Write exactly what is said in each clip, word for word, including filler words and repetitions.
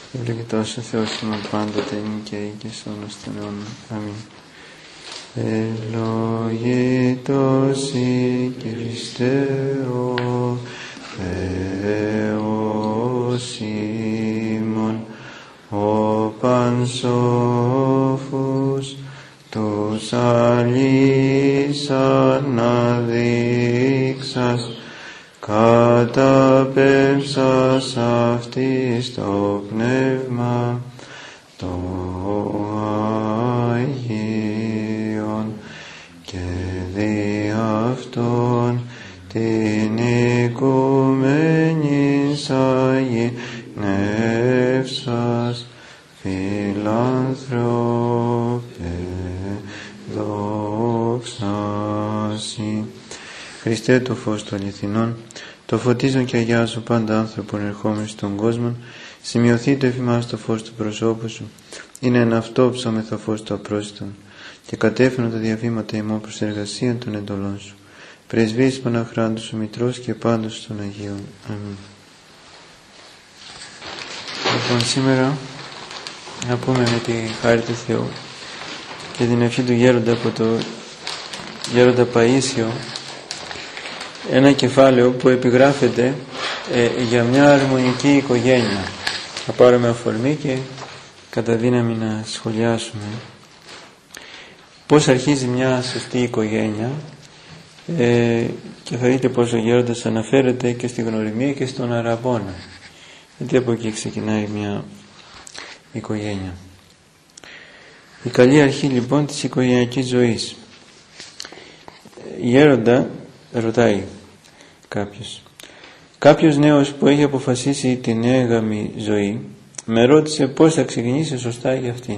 Ευλογητός ο Θεός ημών πάντοτε είναι και ή και στον των αιώνων. Αμήν. Ευλογητός η Χριστέ ο Θεός ημών, ο πανσόφους τους αλείς αναδείξας, καταπέμψας αυτής το πνεύμα το Αγίον και δι' αυτόν την οικουμένης αγινεύσας φιλάνθρωπε δόξασι. Χριστέ, το φως των αληθινών, το φωτίζον και αγιάζω πάντα άνθρωπον ερχόμενοι στον κόσμο, σημειωθεί το εφημάς το φως του προσώπου σου, είναι ένα αυτόψο με το φως του απρόσιτον, και κατέφερον τα διαβήματα ημών προς εργασία των εντολών σου. Πρεσβείς Παναχράντου σου Μητρός και πάντως των Αγίων. Αμήν. Λοιπόν, σήμερα να πούμε με τη χάρη του Θεού και την ευχή του γέροντα από το γέροντα Παΐσιο ένα κεφάλαιο που επιγράφεται ε, για μια αρμονική οικογένεια. Θα πάρουμε αφορμή και κατά δύναμη να σχολιάσουμε πώς αρχίζει μια σωστή οικογένεια, ε, και θα δείτε πως ο γέροντας αναφέρεται και στη γνωριμία και στον αραβόνα, γιατί από εκεί ξεκινάει μια οικογένεια. Η καλή αρχή λοιπόν της οικογενειακής ζωής. Γέροντα, ρωτάει κάποιος, κάποιος νέος που έχει αποφασίσει την έγαμη ζωή με ρώτησε πώς θα ξεκινήσει σωστά για αυτήν,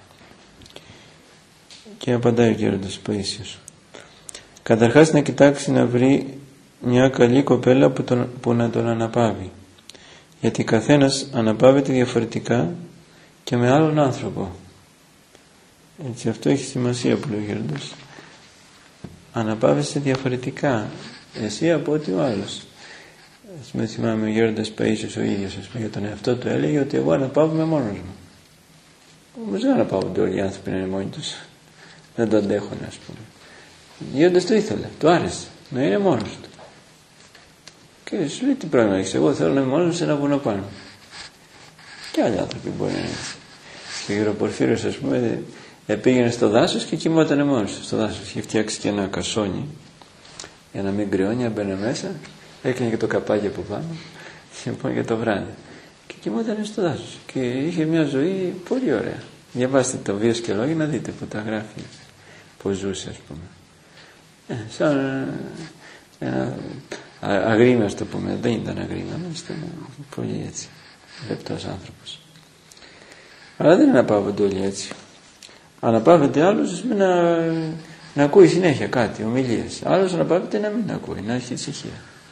και απαντάει ο γέροντας Παΐσιος: καταρχάς να κοιτάξει να βρει μια καλή κοπέλα που, τον, που να τον αναπαύει, γιατί καθένας αναπαύεται διαφορετικά και με άλλον άνθρωπο. Έτσι, αυτό έχει σημασία που λέει ο γέροντας. Αναπαύεσαι διαφορετικά εσύ από ό,τι ο άλλος. Ας με θυμάμαι ο γέροντας Παΐσιος ο ίδιος, ας πούμε, για τον εαυτό του έλεγε ότι εγώ αναπαύομαι μόνος μου. Όμως δεν αναπαύονται όλοι οι άνθρωποι να είναι μόνοι τους, δεν το αντέχουν, ας πούμε. Ο γέροντας το ήθελε, του άρεσε να είναι μόνος του. Και σου λέει: τι πράγμα έχεις? Εγώ θέλω να είμαι μόνος μου σε ένα βουνό πάνω. Και άλλοι άνθρωποι μπορεί να είναι έτσι. Και ο Γεροπορφύριος, ας πούμε, πήγαινε στο δάσος και κοιμότανε μόνος του στο δάσος. Είχε φτιάξει και ένα κασόνι για να μην κρυώνει, έμπαινε μέσα, έκλεινε και το καπάκι από πάνω, λοιπόν, για το βράδυ. Και κοιμότανε στο δάσος. Και είχε μια ζωή πολύ ωραία. Διαβάστε το Βίος και Λόγια να δείτε που τα γράφει, πώς ζούσε, ας πούμε. Ε, σαν ένα αγρίμιο, ας το πούμε. Δεν ήταν αγρίμιο, ήταν πολύ έτσι λεπτός άνθρωπος. Αλλά δεν αναπαύονται όλοι έτσι. Αναπαύεται άλλος με να, να ακούει συνέχεια κάτι, ομιλίες. Άλλος αναπαύεται να μην ακούει, να έχει ησυχία.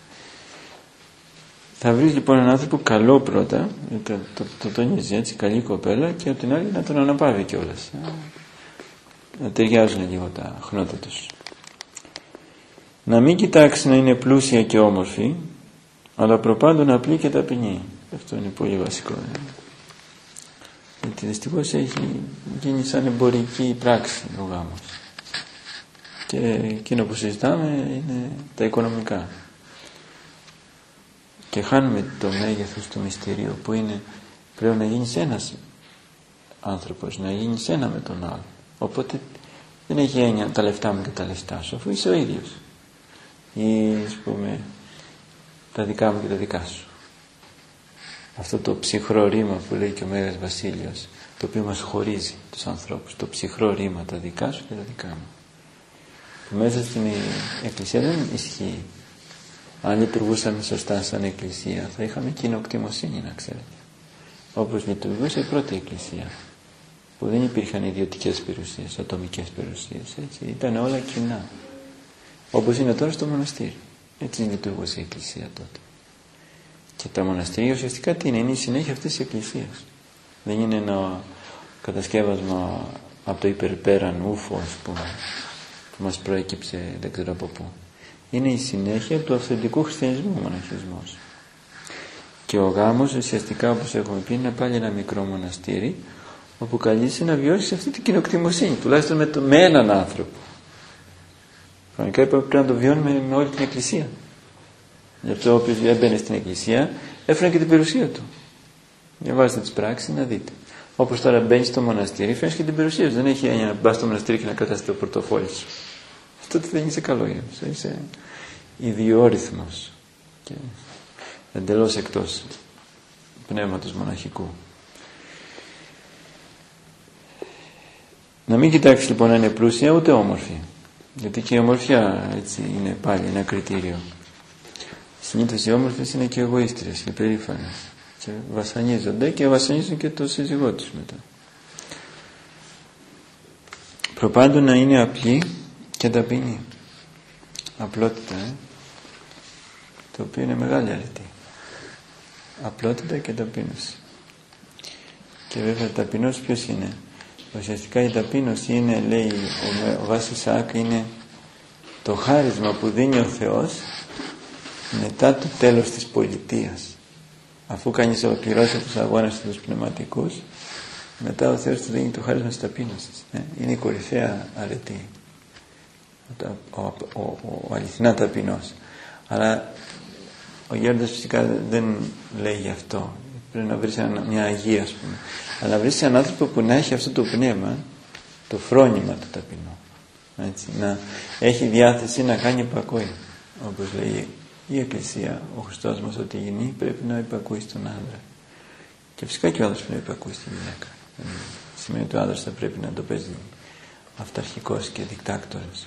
Θα βρεις λοιπόν έναν άνθρωπο καλό πρώτα, το, το, το τονίζει έτσι, καλή κοπέλα, και από την άλλη να τον αναπαύει κιόλας. Να ταιριάζουν λίγο τα χνότα τους. Να μην κοιτάξει να είναι πλούσια και όμορφη, αλλά προπάντων απλή και ταπεινή. Αυτό είναι πολύ βασικό. Γιατί δυστυχώς έχει γίνει σαν εμπορική πράξη ο γάμος. Και εκείνο που συζητάμε είναι τα οικονομικά. Και χάνουμε το μέγεθος του μυστηρίου που είναι πλέον να γίνεις ένας άνθρωπος, να γίνεις ένα με τον άλλο. Οπότε δεν έχει έννοια τα λεφτά μου και τα λεφτά σου, αφού είσαι ο ίδιος. Ή, ας πούμε, τα δικά μου και τα δικά σου. Αυτό το ψυχρό ρήμα που λέει και ο Μέγας Βασίλειος, το οποίο μας χωρίζει τους ανθρώπους, το ψυχρό ρήμα, τα δικά σου και τα δικά μου, που μέσα στην Εκκλησία δεν ισχύει. Αν λειτουργούσαμε σωστά σαν Εκκλησία θα είχαμε κοινοκτημοσύνη, να ξέρετε, όπως λειτουργούσε η πρώτη Εκκλησία, που δεν υπήρχαν ιδιωτικές περιουσίες, ατομικές περιουσίες, έτσι, ήταν όλα κοινά, όπως είναι τώρα στο μοναστήρι. Έτσι λειτουργούσε η Εκκλησία τότε. Και τα μοναστήρια ουσιαστικά τι είναι? Είναι η συνέχεια αυτής της Εκκλησίας. Δεν είναι ένα κατασκεύασμα από το υπερπέραν ούφο, ας πούμε, που μας προέκυψε δεν ξέρω από πού. Είναι η συνέχεια του αυθεντικού χριστιανισμού ο μοναχισμός. Και Και ο γάμος ουσιαστικά, όπως έχουμε πει, είναι πάλι ένα μικρό μοναστήρι όπου καλείσαι να βιώσεις αυτή την κοινοκτημοσύνη, τουλάχιστον με, το, με έναν άνθρωπο. Φανικά πρέπει να το βιώνουμε με όλη την Εκκλησία. Γι' αυτό όποιος έμπαινε στην Εκκλησία έφερε και την περιουσία του. Διαβάζετε τις πράξεις να δείτε. Όπως τώρα μπαίνεις στο μοναστήρι, φέρνεις και την περιουσία σου. Δεν έχει έννοια να πας στο μοναστήρι και να κρατάς το πορτοφόλι σου. Αυτό δεν είσαι καλό για αυτό. Είσαι ιδιόρυθμος και εντελώς εκτός πνεύματος μοναχικού. Να μην κοιτάξεις λοιπόν να είναι πλούσια ούτε όμορφη. Γιατί και η ομορφιά έτσι είναι πάλι ένα κριτήριο. Συνήθως οι όμορφες είναι και εγωίστριες και περήφανες και βασανίζονται και βασανίζουν και το σύζυγό τους μετά. Προπάντου να είναι απλή και ταπεινή. Απλότητα, ε? Το οποίο είναι μεγάλη αρετή. Απλότητα και ταπείνωση. Και βέβαια ταπεινός ποιος είναι? Ουσιαστικά η ταπείνωση είναι, λέει ο, ο Βάσης Σάκ, είναι το χάρισμα που δίνει ο Θεός μετά το τέλος της πολιτείας. Αφού κανείς ολοκληρώσει τους αγώνες τους πνευματικούς, μετά ο Θεός του δίνει το χάρισμα της ταπείνωσης. Ε? Είναι η κορυφαία αρετή. Ο, ο, ο, ο, ο αληθινά ταπεινός. Αλλά ο Γέροντας φυσικά δεν λέει γι' αυτό. Πρέπει να βρεις μια αγία, ας πούμε. Αλλά να βρεις έναν άνθρωπο που να έχει αυτό το πνεύμα, το φρόνημα του ταπεινού. Έτσι, να έχει διάθεση να κάνει υπακούει. Όπως λέει η Εκκλησία, ο Χριστός μας, ότι η γυνή πρέπει να υπακούει στον άντρα. Και φυσικά και ο άντρας πρέπει να υπακούει στη γυναίκα. Σημαίνει ότι ο άντρας θα πρέπει να το παίζει αυταρχικός και δικτάκτορας.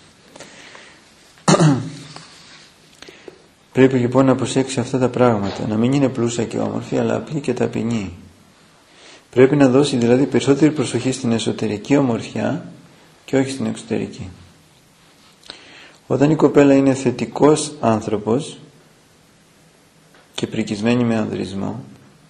Πρέπει λοιπόν να προσέξει αυτά τα πράγματα, να μην είναι πλούσια και όμορφη, αλλά απλή και ταπεινή. Πρέπει να δώσει δηλαδή περισσότερη προσοχή στην εσωτερική ομορφιά και όχι στην εξωτερική. Όταν η κοπέλα είναι θετικός άνθρωπος και πρικισμένη με ανδρισμό,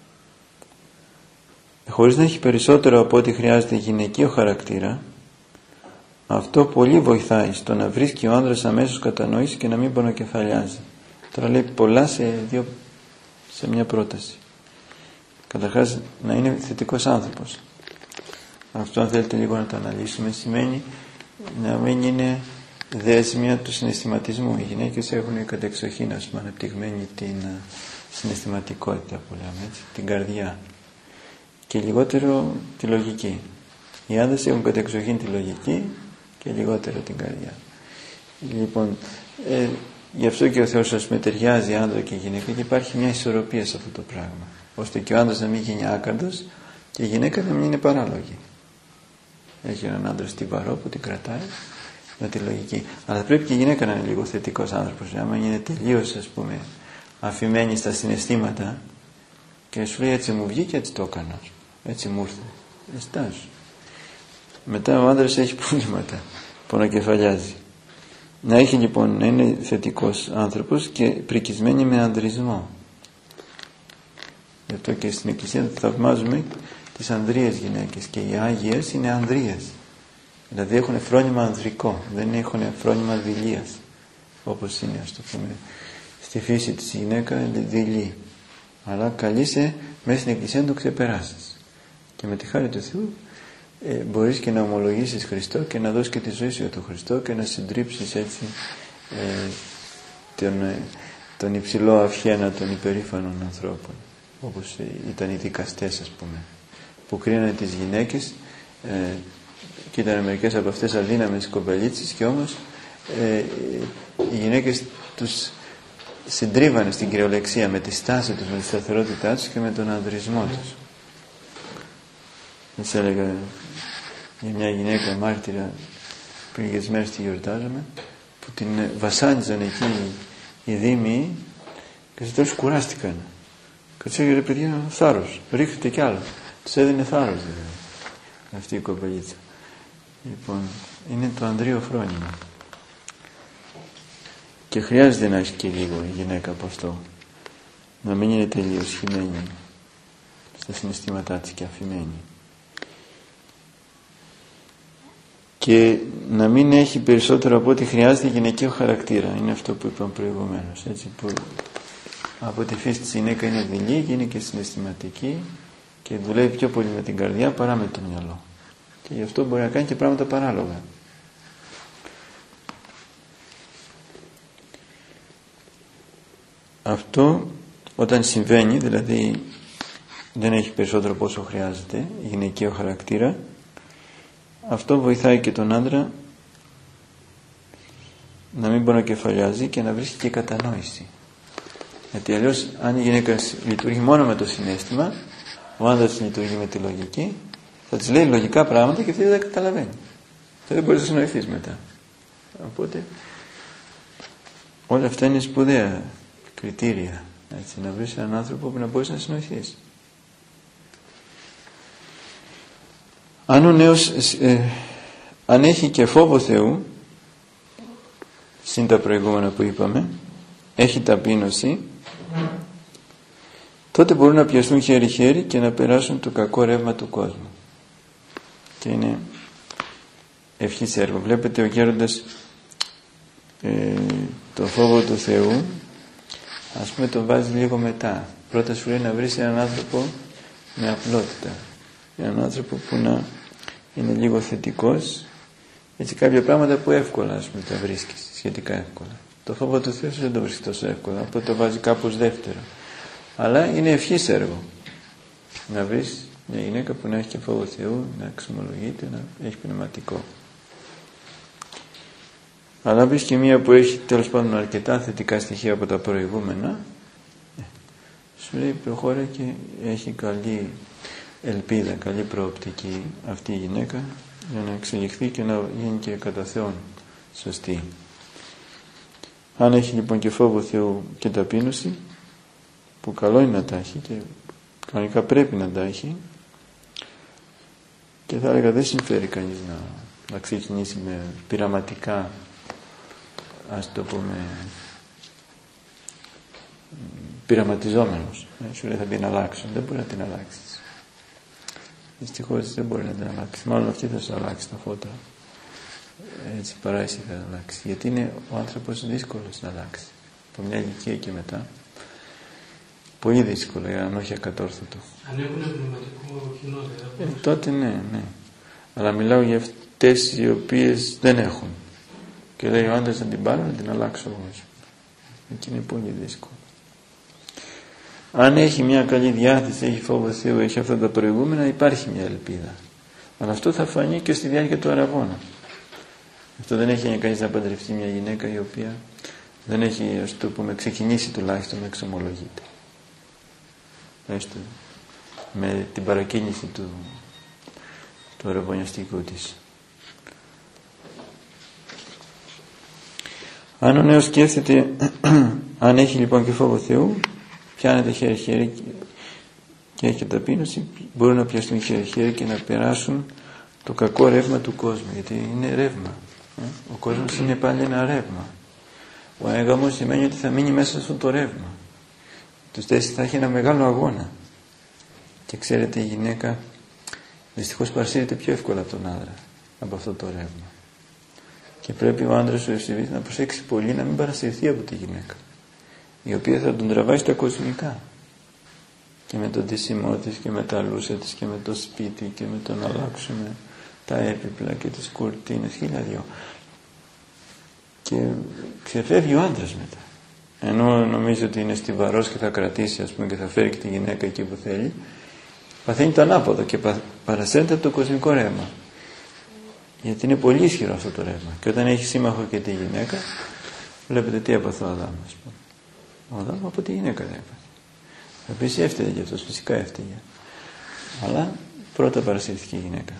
χωρίς να έχει περισσότερο από ό,τι χρειάζεται γυναικείο χαρακτήρα, αυτό πολύ βοηθάει στο να βρίσκει ο άνδρας αμέσως κατανόηση και να μην πονοκεφαλιάζει. Τώρα λέει πολλά σε, δύο, σε μια πρόταση. Καταρχάς να είναι θετικός άνθρωπος. Αυτό, αν θέλετε λίγο να το αναλύσουμε, σημαίνει να μην είναι δέσμια του συναισθηματισμού. Οι γυναίκες έχουν κατεξοχήν, ας πούμε, αναπτυγμένη την συναισθηματικότητα που λέμε, έτσι, την καρδιά, και λιγότερο τη λογική. Οι άντρες έχουν κατεξοχήν τη λογική και λιγότερο την καρδιά. Λοιπόν, ε, γι' αυτό και ο Θεός, ας πούμε, ταιριάζει άντρα και γυναίκα και υπάρχει μια ισορροπία σε αυτό το πράγμα, ώστε και ο άντρας να μην γίνει άκαρδος και η γυναίκα να μην είναι παράλογη. Έχει έναν άντρα στιβαρό που την κρατάει με τη λογική, αλλά πρέπει και η γυναίκα να είναι λίγο θετικός άνθρωπος. Άμα είναι τελείως, ας πούμε, αφημένη στα συναισθήματα και σου λέει έτσι μου βγήκε, έτσι το έκανα, έτσι μου ήρθε, εστάζω. Μετά ο άντρας έχει προβλήματα, πονοκεφαλιάζει. Να έχει λοιπόν, να είναι θετικός άνθρωπος και πρικισμένη με ανδρισμό. Γι' αυτό και στην Εκκλησία θαυμάζουμε τις ανδρείες γυναίκες, και οι Άγιες είναι ανδρείες. Δηλαδή έχουν φρόνημα ανδρικό, δεν έχουν φρόνημα δειλίας, όπως είναι, ας το πούμε, στη φύση της γυναίκα δειλή. Αλλά καλείσαι μέσα στην Εκκλησία να το ξεπεράσεις. Και με τη χάρη του Θεού ε, μπορείς και να ομολογήσεις Χριστό και να δώσεις και τη ζωή σου για τον Χριστό και να συντρίψεις έτσι ε, τον, ε, τον υψηλό αυχένα των υπερήφανων ανθρώπων, όπως ήταν οι δικαστές, ας πούμε, που κρίνανε τις γυναίκες ε, και ήταν μερικές από αυτές αδύναμες κοπελίτσες, και όμως ε, οι γυναίκες τους συντρίβανε στην κυριολεξία με τη στάση τους, με τη σταθερότητά τους και με τον ανδρισμό τους. Έτσι έλεγα για μια γυναίκα μάρτυρα πριν λίγες μέρες τη γιορτάζαμε, που την βασάνιζαν εκεί οι δήμοι και στο τέλος κουράστηκαν. Και τους έλεγε, παιδιά, θάρρος, ρίχτε κι άλλο. Τους έδινε θάρρος δηλαδή αυτή η κοπελίτσα. Λοιπόν, είναι το ανδρείο φρόνημα. Και χρειάζεται να έχει και λίγο η γυναίκα από αυτό. Να μην είναι τελείως χυμένη στα συναισθήματά της και αφημένη. Και να μην έχει περισσότερο από ό,τι χρειάζεται γυναικείο χαρακτήρα. Είναι αυτό που είπαμε προηγουμένως. Έτσι, που από τη φύση της γυναίκα είναι δειλή και είναι και συναισθηματική και δουλεύει πιο πολύ με την καρδιά παρά με το μυαλό. Και γι' αυτό μπορεί να κάνει και πράγματα παράλογα. Αυτό όταν συμβαίνει, δηλαδή δεν έχει περισσότερο πόσο χρειάζεται, γυναικείο χαρακτήρα, αυτό βοηθάει και τον άντρα να μην μπορεί να κεφαλιάζει και να βρίσκει και κατανόηση. Γιατί αλλιώς αν η γυναίκα λειτουργεί μόνο με το συναίσθημα, ο άντρας λειτουργεί με τη λογική, θα της λέει λογικά πράγματα και αυτή δεν τα καταλαβαίνει. Δεν μπορείς να συνοηθείς μετά. Οπότε όλα αυτά είναι σπουδαία κριτήρια, έτσι, να βρεις έναν άνθρωπο που να μπορείς να συνοηθείς. Αν ο νέος ε, αν έχει και φόβο Θεού, συν τα προηγούμενα που είπαμε, έχει ταπείνωση, τότε μπορούν να πιαστούν χέρι-χέρι και να περάσουν το κακό ρεύμα του κόσμου. Και είναι ευχής έργο. Βλέπετε ο γέροντας ε, το φόβο του Θεού, ας πούμε, τον βάζει λίγο μετά. Πρώτα σου λέει να βρεις έναν άνθρωπο με απλότητα, έναν άνθρωπο που να είναι λίγο θετικός, έτσι κάποια πράγματα που εύκολα, ας πούμε, τα βρίσκεις σχετικά εύκολα. Το φόβο του Θεού δεν το βρίσκει τόσο εύκολα, οπότε το βάζει κάπως δεύτερο. Αλλά είναι ευχής έργο να βρεις μια γυναίκα που να έχει και φόβο Θεού, να εξομολογείται, να έχει πνευματικό. Αλλά βρεις και μια που έχει τέλος πάντων αρκετά θετικά στοιχεία από τα προηγούμενα, σου λέει προχώρα και έχει καλή ελπίδα, καλή προοπτική αυτή η γυναίκα για να εξελιχθεί και να γίνει και κατά Θεόν σωστή. Αν έχει λοιπόν και φόβο Θεού και ταπείνωση, που καλό είναι να τα έχει και κανονικά πρέπει να τα έχει, και θα έλεγα δεν συμφέρει κανείς να, να ξεκινήσει με πειραματικά, ας το πούμε, πειραματιζόμενος. Ε, σου λέει θα την αλλάξω. Δεν μπορεί να την αλλάξεις. Δυστυχώς δεν μπορεί να την αλλάξεις. Μάλλον αυτή θα σου αλλάξει τα φώτα. Έτσι παρά εσύ θα αλλάξει. Γιατί είναι ο άνθρωπος δύσκολος να αλλάξει. Από μια ηλικία και μετά. Πολύ δύσκολο, αν όχι ακατόρθωτο. Αν έχουν πνευματικό κοινότητα. Ε, τότε ναι, ναι. Αλλά μιλάω για αυτές οι οποίες δεν έχουν. Και λέει ο άντρας να την πάρω, να την αλλάξω εγώ. Εκεί είναι πολύ δύσκολο. Αν έχει μια καλή διάθεση, έχει φόβο Θεού, έχει αυτά τα προηγούμενα, υπάρχει μια ελπίδα. Αλλά αυτό θα φανεί και στη διάρκεια του αραβώνα. Αυτό δεν έχει κανείς να παντρευτεί μια γυναίκα η οποία δεν έχει, ας το πούμε, ξεκινήσει τουλάχιστον να εξομολογείται. Έστω με την παρακίνηση του, του αραβωνιαστικού της. Αν ο νέος σκέφτεται, αν έχει λοιπόν και φόβο Θεού, πιάνεται χέρι-χέρι και έχει ταπείνωση, μπορούν να πιαστούν χέρι-χέρι και να περάσουν το κακό ρεύμα του κόσμου, γιατί είναι ρεύμα. Ο κόσμος είναι πάλι ένα ρεύμα. Ο έγαμος σημαίνει ότι θα μείνει μέσα στο το ρεύμα. Τους τέσσερις θα έχει ένα μεγάλο αγώνα. Και ξέρετε, η γυναίκα δυστυχώς παρασύρεται πιο εύκολα από τον άντρα από αυτό το ρεύμα. Και πρέπει ο άντρας ο ευσεβής να προσέξει πολύ να μην παρασυρθεί από τη γυναίκα, η οποία θα τον τραβάει στα κοσμικά. Και με τον ντύσιμό της και με τα λούσια της και με το σπίτι και με το να αλλάξουμε τα έπιπλα και τις κουρτίνες, χίλια δυο. Και ξεφεύγει ο άντρας μετά. Ενώ νομίζει ότι είναι στιβαρός και θα κρατήσει, ας πούμε, και θα φέρει και τη γυναίκα εκεί που θέλει, παθαίνει το ανάποδο και παρασέρνεται από το κοσμικό ρεύμα. Γιατί είναι πολύ ισχυρό αυτό το ρεύμα. Και όταν έχει σύμμαχο και τη γυναίκα, βλέπετε τι έπαθε ο Αδάμ, ας πούμε. Ο Αδάμ από τη γυναίκα δεν έπαθε. Θα πεις έφταιγε γι' αυτός, φυσικά έφταιγε. Αλλά πρώτα παρασύρθηκε η γυναίκα.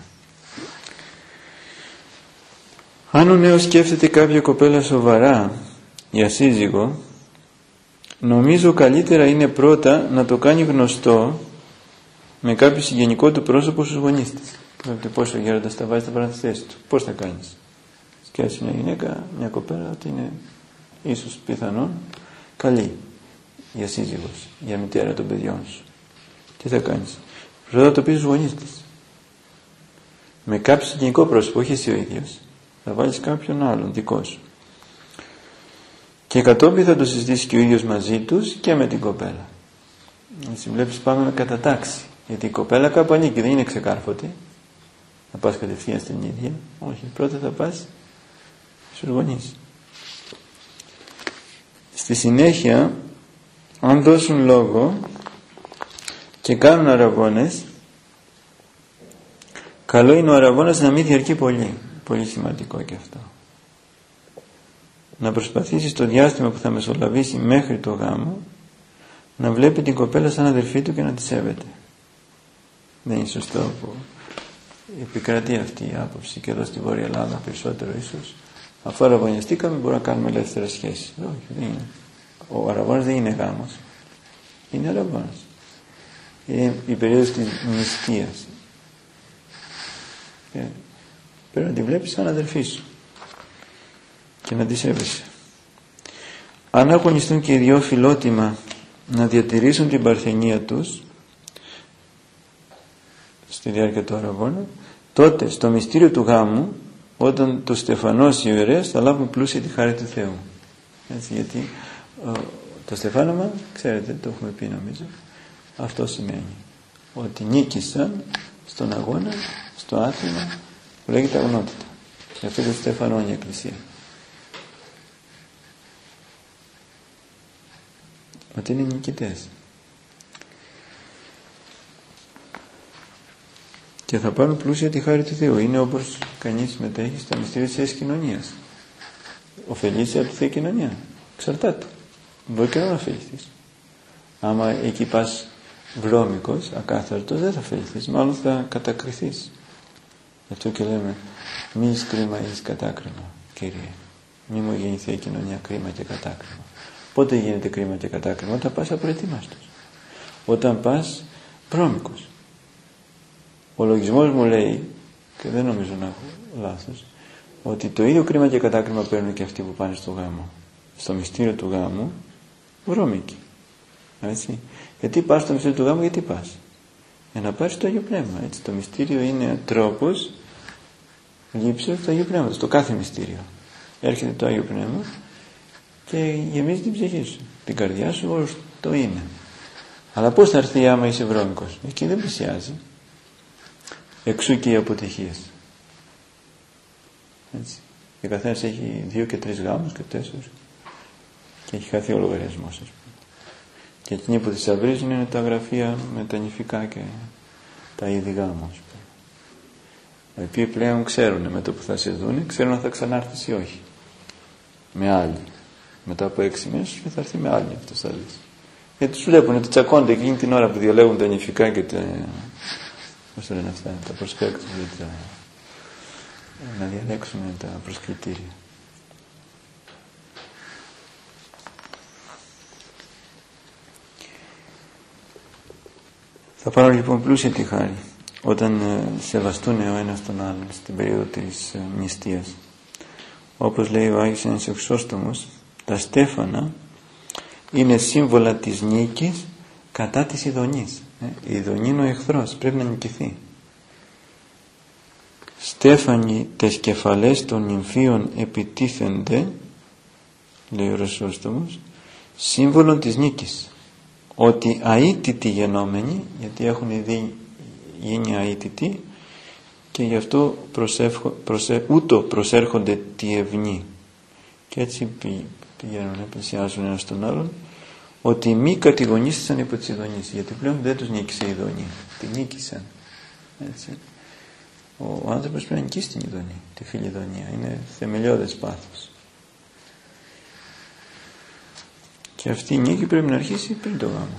Αν ο νέος σκέφτεται κάποια κοπέλα σοβαρά για σύζυγο, νομίζω καλύτερα είναι πρώτα να το κάνει γνωστό με κάποιο συγγενικό του πρόσωπο στους γονείς της. Βλέπετε πόσο ο γέροντας τα βάζει στα παραθέσεις του. Πώς θα κάνεις? Σκέφτεσαι μια γυναίκα, μια κοπέλα, ότι είναι ίσως πιθανόν καλή για σύζυγος, για μητέρα των παιδιών σου. Τι θα κάνεις? Πρώτα το πεις στους γονείς της. Με κάποιο συγγενικό πρόσωπο, όχι εσύ ο ίδιος. Θα βάλεις κάποιον άλλον δικό σου. Και κατόπιν θα το συζητήσει και ο ίδιος μαζί τους και με την κοπέλα. Έτσι βλέπεις, πάμε κατά τάξη. Γιατί η κοπέλα κάπου ανήκει, δεν είναι ξεκάρφωτη. Θα πας κατευθείαν στην ίδια. Όχι, πρώτα θα πας στους γονείς. Στη συνέχεια, αν δώσουν λόγο και κάνουν αραβώνες, καλό είναι ο αραβώνας να μην διαρκεί πολύ. Πολύ σημαντικό και αυτό. Να προσπαθήσει στο διάστημα που θα μεσολαβήσει μέχρι το γάμο να βλέπει την κοπέλα σαν αδελφή του και να τη σέβεται. Δεν είναι σωστό που επικρατεί αυτή η άποψη και εδώ στη Βόρεια Ελλάδα περισσότερο ίσως. Αφού αραβωνιαστήκαμε μπορούμε να κάνουμε ελεύθερες σχέσεις. Όχι, δεν είναι. Ο αραβώνας δεν είναι γάμος. Είναι αραβώνας. Είναι η περίοδος της νηστείας. Και πρέπει να τη βλέπεις σαν αδελφή σου και να τη σέβεσαι. Αν αγωνιστούν και οι δυο φιλότιμα να διατηρήσουν την παρθενία τους στη διάρκεια του αραβώνα, τότε στο μυστήριο του γάμου, όταν το στεφανώσει ο ιερέας, θα λάβουν πλούσια τη χάρη του Θεού. Έτσι, γιατί ο, το στεφάνωμα, ξέρετε, το έχουμε πει νομίζω, αυτό σημαίνει ότι νίκησαν στον αγώνα, στο άθλημα που λέγεται αγνότητα. Γι' αυτό το στεφανώνει η Εκκλησία. Ότι είναι νικητές. Και θα πάρουν πλούσια τη χάρη του Θεού. Είναι όπως κανείς συμμετέχει στα μυστήρια της Θείας Κοινωνίας. Οφελείσαι από τη Θεία Κοινωνία. Εξαρτάται. Μπορεί και να ωφεληθείς. Άμα εκεί πας βρώμικος, ακάθαρτος, δεν θα ωφεληθείς. Μάλλον θα κατακριθείς. Γι' αυτό και λέμε μη εις κρίμα εις κατάκριμα, Κύριε. Μη μου γίνει Θεία Κοινωνία κρίμα και κατάκριμα. Πότε γίνεται κρίμα και κατάκριμα? Όταν πας απροετοίμαστος. Όταν πας βρώμικος. Ο λογισμός μου λέει, και δεν νομίζω να έχω λάθος, ότι το ίδιο κρίμα και κατάκριμα παίρνουν και αυτοί που πάνε στο γάμο. Στο μυστήριο του γάμου, βρώμικοι. Έτσι. Γιατί πας στο μυστήριο του γάμου, γιατί πας? Για να πάρεις το Άγιο Πνεύμα. Έτσι. Το μυστήριο είναι τρόπος λήψεως του Αγίου Πνεύματος. Το κάθε μυστήριο. Έρχεται το Άγιο Πνεύμα και γεμίζει την ψυχή σου. Την καρδιά σου, όλο το είναι. Αλλά πώς θα έρθει άμα είσαι βρώμικος? Εκεί δεν πλησιάζει. Εξού και οι αποτυχίες. Έτσι. Και καθένας έχει δύο και τρεις γάμους και τέσσερις και έχει χαθεί ο λογαριασμός, ας πούμε. Και εκείνοι που θησαυρίζουν είναι τα γραφεία με τα νηφικά και τα είδη γάμου, ας πούμε. Οι οποίοι πλέον ξέρουν με το που θα σε δούνε, ξέρουν αν θα ξανάρθεις ή όχι. Με άλλη. Μετά από έξι μήνες θα έρθει με άλλη, αυτός θα δεις. Γιατί τους βλέπουν ότι τσακώνται εκείνη την ώρα που διαλέγουν τα νηφικά και τα... πώς το λένε αυτά, τα προσπέκτους, τα... να διαλέξουν τα προσκλητήρια. Θα πάρω λοιπόν πλούσια τη χάρη όταν ε, σεβαστούν ο ένας τον άλλον στην περίοδο της ε, νηστείας. Όπως λέει ο Άγιος Ιωάννης Εξώστομος, τα στέφανα είναι σύμβολα της νίκης κατά της ειδονής. Ε, η ειδονή είναι ο εχθρός, πρέπει να νικηθεί. Στέφανοι τες κεφαλές των νυμφίων επιτίθενται, λέει ο Ρωσόστομος, σύμβολο της νίκης. Ότι αίτητοι γενόμενοι, γιατί έχουν ήδη γίνει αίτητοι και γι' αυτό προσεύχο, προσε, ούτω προσέρχονται τη ευνή. Και έτσι πηγαίνουν, πλησιάζουν ένας τον άλλον, ότι μη κατηγονίστησαν υπό της ειδονής, γιατί πλέον δεν τους νίκησε η ειδονή, τη νίκησαν. Έτσι. Ο άνθρωπος πρέπει να νικήσει την ειδονή, τη φιλιδονία. Είναι θεμελιώδες πάθος. Και αυτή η νίκη πρέπει να αρχίσει πριν το γάμο.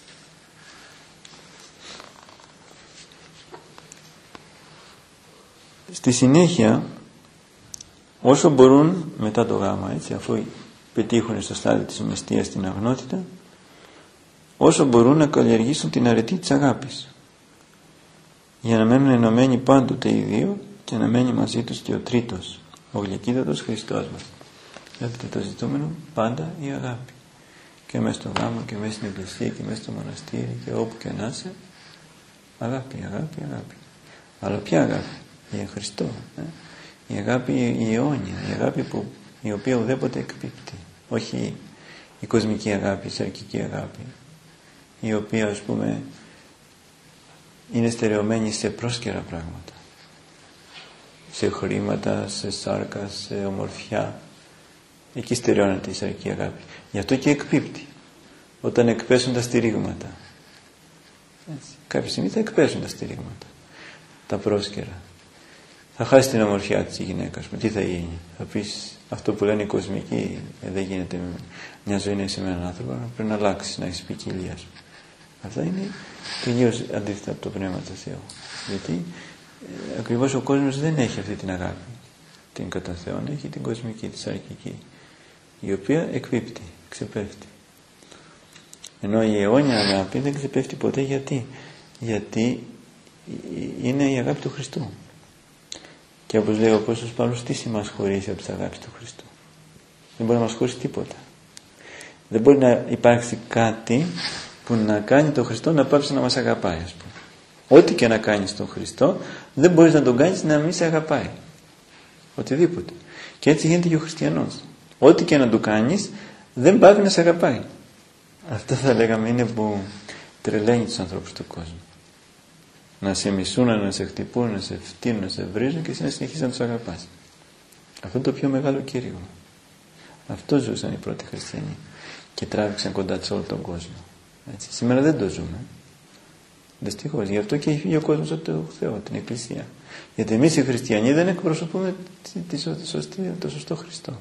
Στη συνέχεια, όσο μπορούν μετά το γάμο, έτσι, αφού πετύχουν στο στάδιο της μεστίας την αγνότητα, όσο μπορούν να καλλιεργήσουν την αρετή της αγάπης, για να μένουν ενωμένοι πάντοτε οι δύο και να μένει μαζί τους και ο τρίτος, ο γλυκύτατος Χριστός μας. Γιατί το ζητούμενο πάντα η αγάπη. Και μέσα στο γάμο και μέσα στην εκκλησία και μέσα στο μοναστήρι και όπου και να είσαι, αγάπη, αγάπη, αγάπη. Αλλά ποια αγάπη? Για Χριστό. Ε? Η αγάπη η αιώνια, η αγάπη που, η οποία ουδέποτε εκπίπτει. όχι η κοσμική αγάπη, η σαρκική αγάπη, η οποία ας πούμε είναι στερεωμένη σε πρόσκαιρα πράγματα, σε χρήματα, σε σάρκα, σε ομορφιά. Εκεί στερεώνεται η σαρκική αγάπη. Γι' αυτό και εκπίπτει όταν εκπέσουν τα στηρίγματα. Έτσι. Κάποια στιγμή θα εκπέσουν τα στηρίγματα, τα πρόσκαιρα. Θα χάσει την ομορφιά της η γυναίκα. Τι θα γίνει? Θα πεις αυτό που λένε οι κοσμικοί, ε, δεν γίνεται μια ζωή να είσαι με έναν άνθρωπο, πρέπει να αλλάξει, να έχεις ποικιλία. Αυτά είναι τελείως αντίθετα από το Πνεύμα του Θεού. Γιατί ε, ακριβώς ο κόσμος δεν έχει αυτή την αγάπη, την κατά Θεόν, έχει την κοσμική, τη σαρκική, η οποία εκπίπτει, ξεπέφτει. Ενώ η αιώνια αγάπη δεν ξεπέφτει ποτέ. Γιατί? Γιατί είναι η αγάπη του Χριστού. Και όπως λέει ο Απόστολος Παύλος, τι μας χωρίσει από τις αγάπης του Χριστού? Δεν μπορεί να μας χωρίσει τίποτα. Δεν μπορεί να υπάρξει κάτι που να κάνει τον Χριστό να πάψει να μας αγαπάει, ας πούμε. Ό,τι και να κάνεις τον Χριστό, δεν μπορείς να τον κάνεις να μην σε αγαπάει. Οτιδήποτε. Και έτσι γίνεται και ο χριστιανός. Ό,τι και να του κάνεις, δεν πάβει να σε αγαπάει. Αυτό θα λέγαμε είναι που τρελαίνει τους ανθρώπους του κόσμου. Να σε μισούν, να σε χτυπούν, να σε φτύνουν, να σε βρίζουν και εσύ να συνεχίσεις να τους αγαπάς. Αυτό είναι το πιο μεγάλο κήρυγμα. Αυτό ζούσαν οι πρώτοι χριστιανοί και τράβηξαν κοντά τους όλο τον κόσμο. Έτσι. Σήμερα δεν το ζούμε. Δυστυχώς. Γι' αυτό και έχει φύγει ο κόσμος από το Θεό, την Εκκλησία. Γιατί εμείς οι χριστιανοί δεν εκπροσωπούμε το σωστό Χριστό.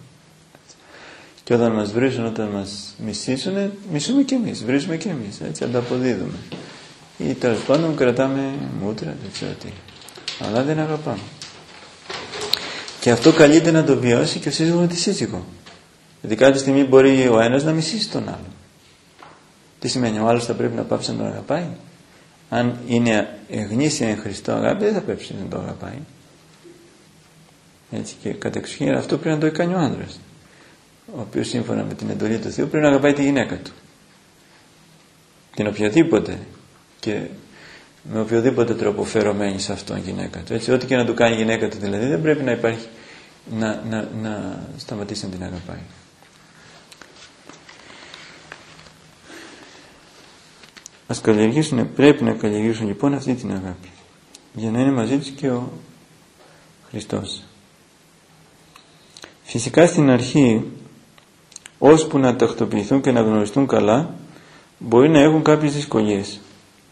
Και όταν μας βρίζουν, όταν μας μισήσουν, μισούμε και εμείς, βρίζουμε και εμείς, έτσι, ανταποδίδουμε. Ή τέλος πάντων κρατάμε μούτρα, δεν ξέρω τι. Αλλά δεν αγαπάμε. Και αυτό καλείται να το βιώσει και ο σύζυγος με τη σύζυγο. Γιατί κάποια στιγμή μπορεί ο ένας να μισήσει τον άλλο. Τι σημαίνει? Ο άλλος θα πρέπει να πάψει να τον αγαπάει? Αν είναι γνήσια εν Χριστώ αγάπη, δεν θα πρέπει να τον αγαπάει. Έτσι, και κατ' εξοχήν αυτό πρέπει να το κάνει ο άνδρας, ο οποίος σύμφωνα με την εντολή του Θεού πρέπει να αγαπάει τη γυναίκα του, την οποιαδήποτε και με οποιοδήποτε τρόπο φερωμένη σε αυτόν γυναίκα του. Έτσι, ό,τι και να του κάνει η γυναίκα του δηλαδή, δεν πρέπει να υπάρχει να, να, να σταματήσει να την αγαπάει. Ας καλλιεργήσουν, πρέπει να καλλιεργήσουν λοιπόν αυτή την αγάπη, για να είναι μαζί τους και ο Χριστός. Φυσικά στην αρχή, ώσπου να τακτοποιηθούν και να γνωριστούν καλά, μπορεί να έχουν κάποιες δυσκολίες